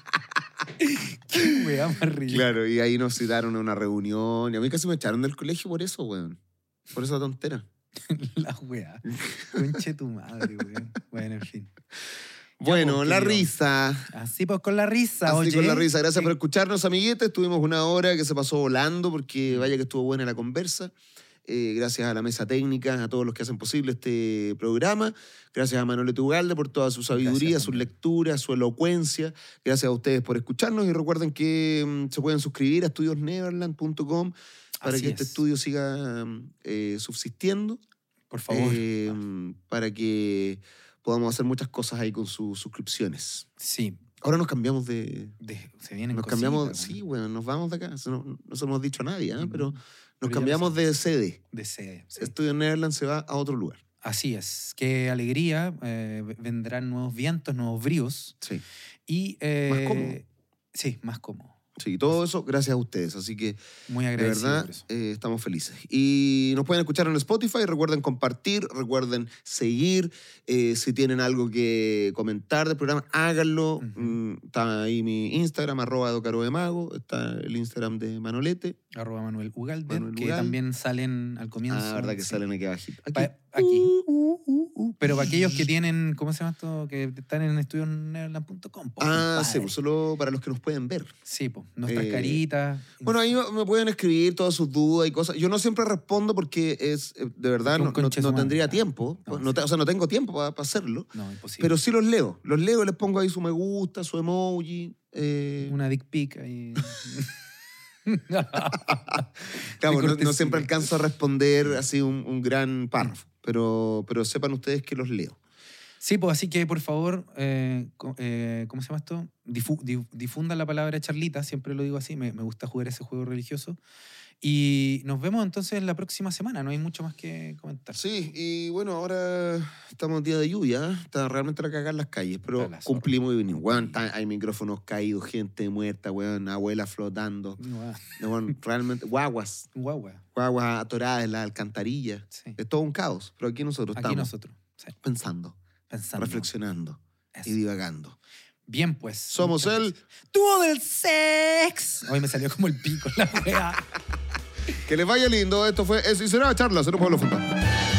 Qué weá más ridícula. Claro, y ahí nos citaron a una reunión, y a mí casi me echaron del colegio por eso, weón, por esa tontera. La weá. Conche tu madre, weón. Bueno, en fin. Bueno, pues, la querido. risa. Así pues con la risa, Así oye. con la risa. Gracias Sí. por escucharnos, amiguetes. Tuvimos una hora que se pasó volando porque vaya que estuvo buena la conversa. Eh, gracias a la mesa técnica, a todos los que hacen posible este programa. Gracias a Manuel Ugalde por toda su sabiduría, Gracias, sus también. lecturas, su elocuencia. Gracias a ustedes por escucharnos y recuerden que mm, se pueden suscribir a estudios neverland punto com para Así que este es. estudio siga mm, eh, subsistiendo. Por favor. eh, para que podamos hacer muchas cosas ahí con sus suscripciones. Sí. Ahora nos cambiamos de... De- se vienen Nos cositas, cambiamos... weón. Sí, bueno, nos vamos de acá. Eso no, no se lo hemos dicho a nadie, ¿eh? Mm, Pero pero nos ya cambiamos lo de sede. De sede. sí. Estudio Neverland se va a otro lugar. Así es. Qué alegría. eh, vendrán nuevos vientos, nuevos bríos. Sí. Y, eh, Más cómodo. Sí, más cómodo. Sí, todo eso gracias a ustedes. Así que, Muy de agradecido verdad, por eso. eh, estamos felices. Y nos pueden escuchar en Spotify. Recuerden compartir, recuerden seguir. Eh, si tienen algo que comentar del programa, háganlo. Ujú. Mm, está ahí mi Instagram, arroba Docaro de Mago. Está el Instagram de Manolete. Arroba Manuel Ugalde, Manuel que Ugalde. también salen al comienzo. Ah, verdad que sí. salen aquí abajito. Aquí. Pa- aquí. Pero para aquellos que tienen, ¿cómo se llama esto? Que están en estudios neverland punto com. po, Ah, compadre. sí, pues solo para los que nos pueden ver. Sí, pues, nuestras Eh, caritas. Bueno, ahí me pueden escribir todas sus dudas y cosas. Yo no siempre respondo porque es, eh, de verdad, Porque un no, no- conche no su madre. tendría Ah, tiempo. no, No sí. te- o sea, no tengo tiempo para hacerlo. No, imposible. Pero sí los leo. Los leo, les pongo ahí su me gusta, su emoji. eh, Una dick pic ahí. claro, no, no cortesía. siempre alcanzo a responder así un, un gran párrafo. Pero, pero sepan ustedes que los leo. Sí, pues así que por favor, eh, co- eh, ¿cómo se llama esto? Difu- di- difundan la palabra charlita, siempre lo digo así, me, me gusta jugar ese juego religioso. Y nos vemos entonces la próxima semana, no hay mucho más que comentar. Sí, y bueno, ahora estamos en día de lluvia. ¿eh? Está realmente la cagada en las calles, pero Está la zorra. cumplimos y venimos. Weón, está- hay micrófonos caídos, gente muerta, weón, abuela flotando. Guau, Weón, realmente, guaguas, Guagua, guaguas atoradas en la alcantarilla. sí. Es todo un caos, pero aquí nosotros Aquí estamos nosotros, sí, pensando, pensando. reflexionando Eso. y divagando. Bien, pues. Somos muchas el- gracias. Dúo del sex. Hoy me salió como el pico la wea. Que les vaya lindo. Esto fue Eso y Será Charla, Cero Pueblo Fantasma.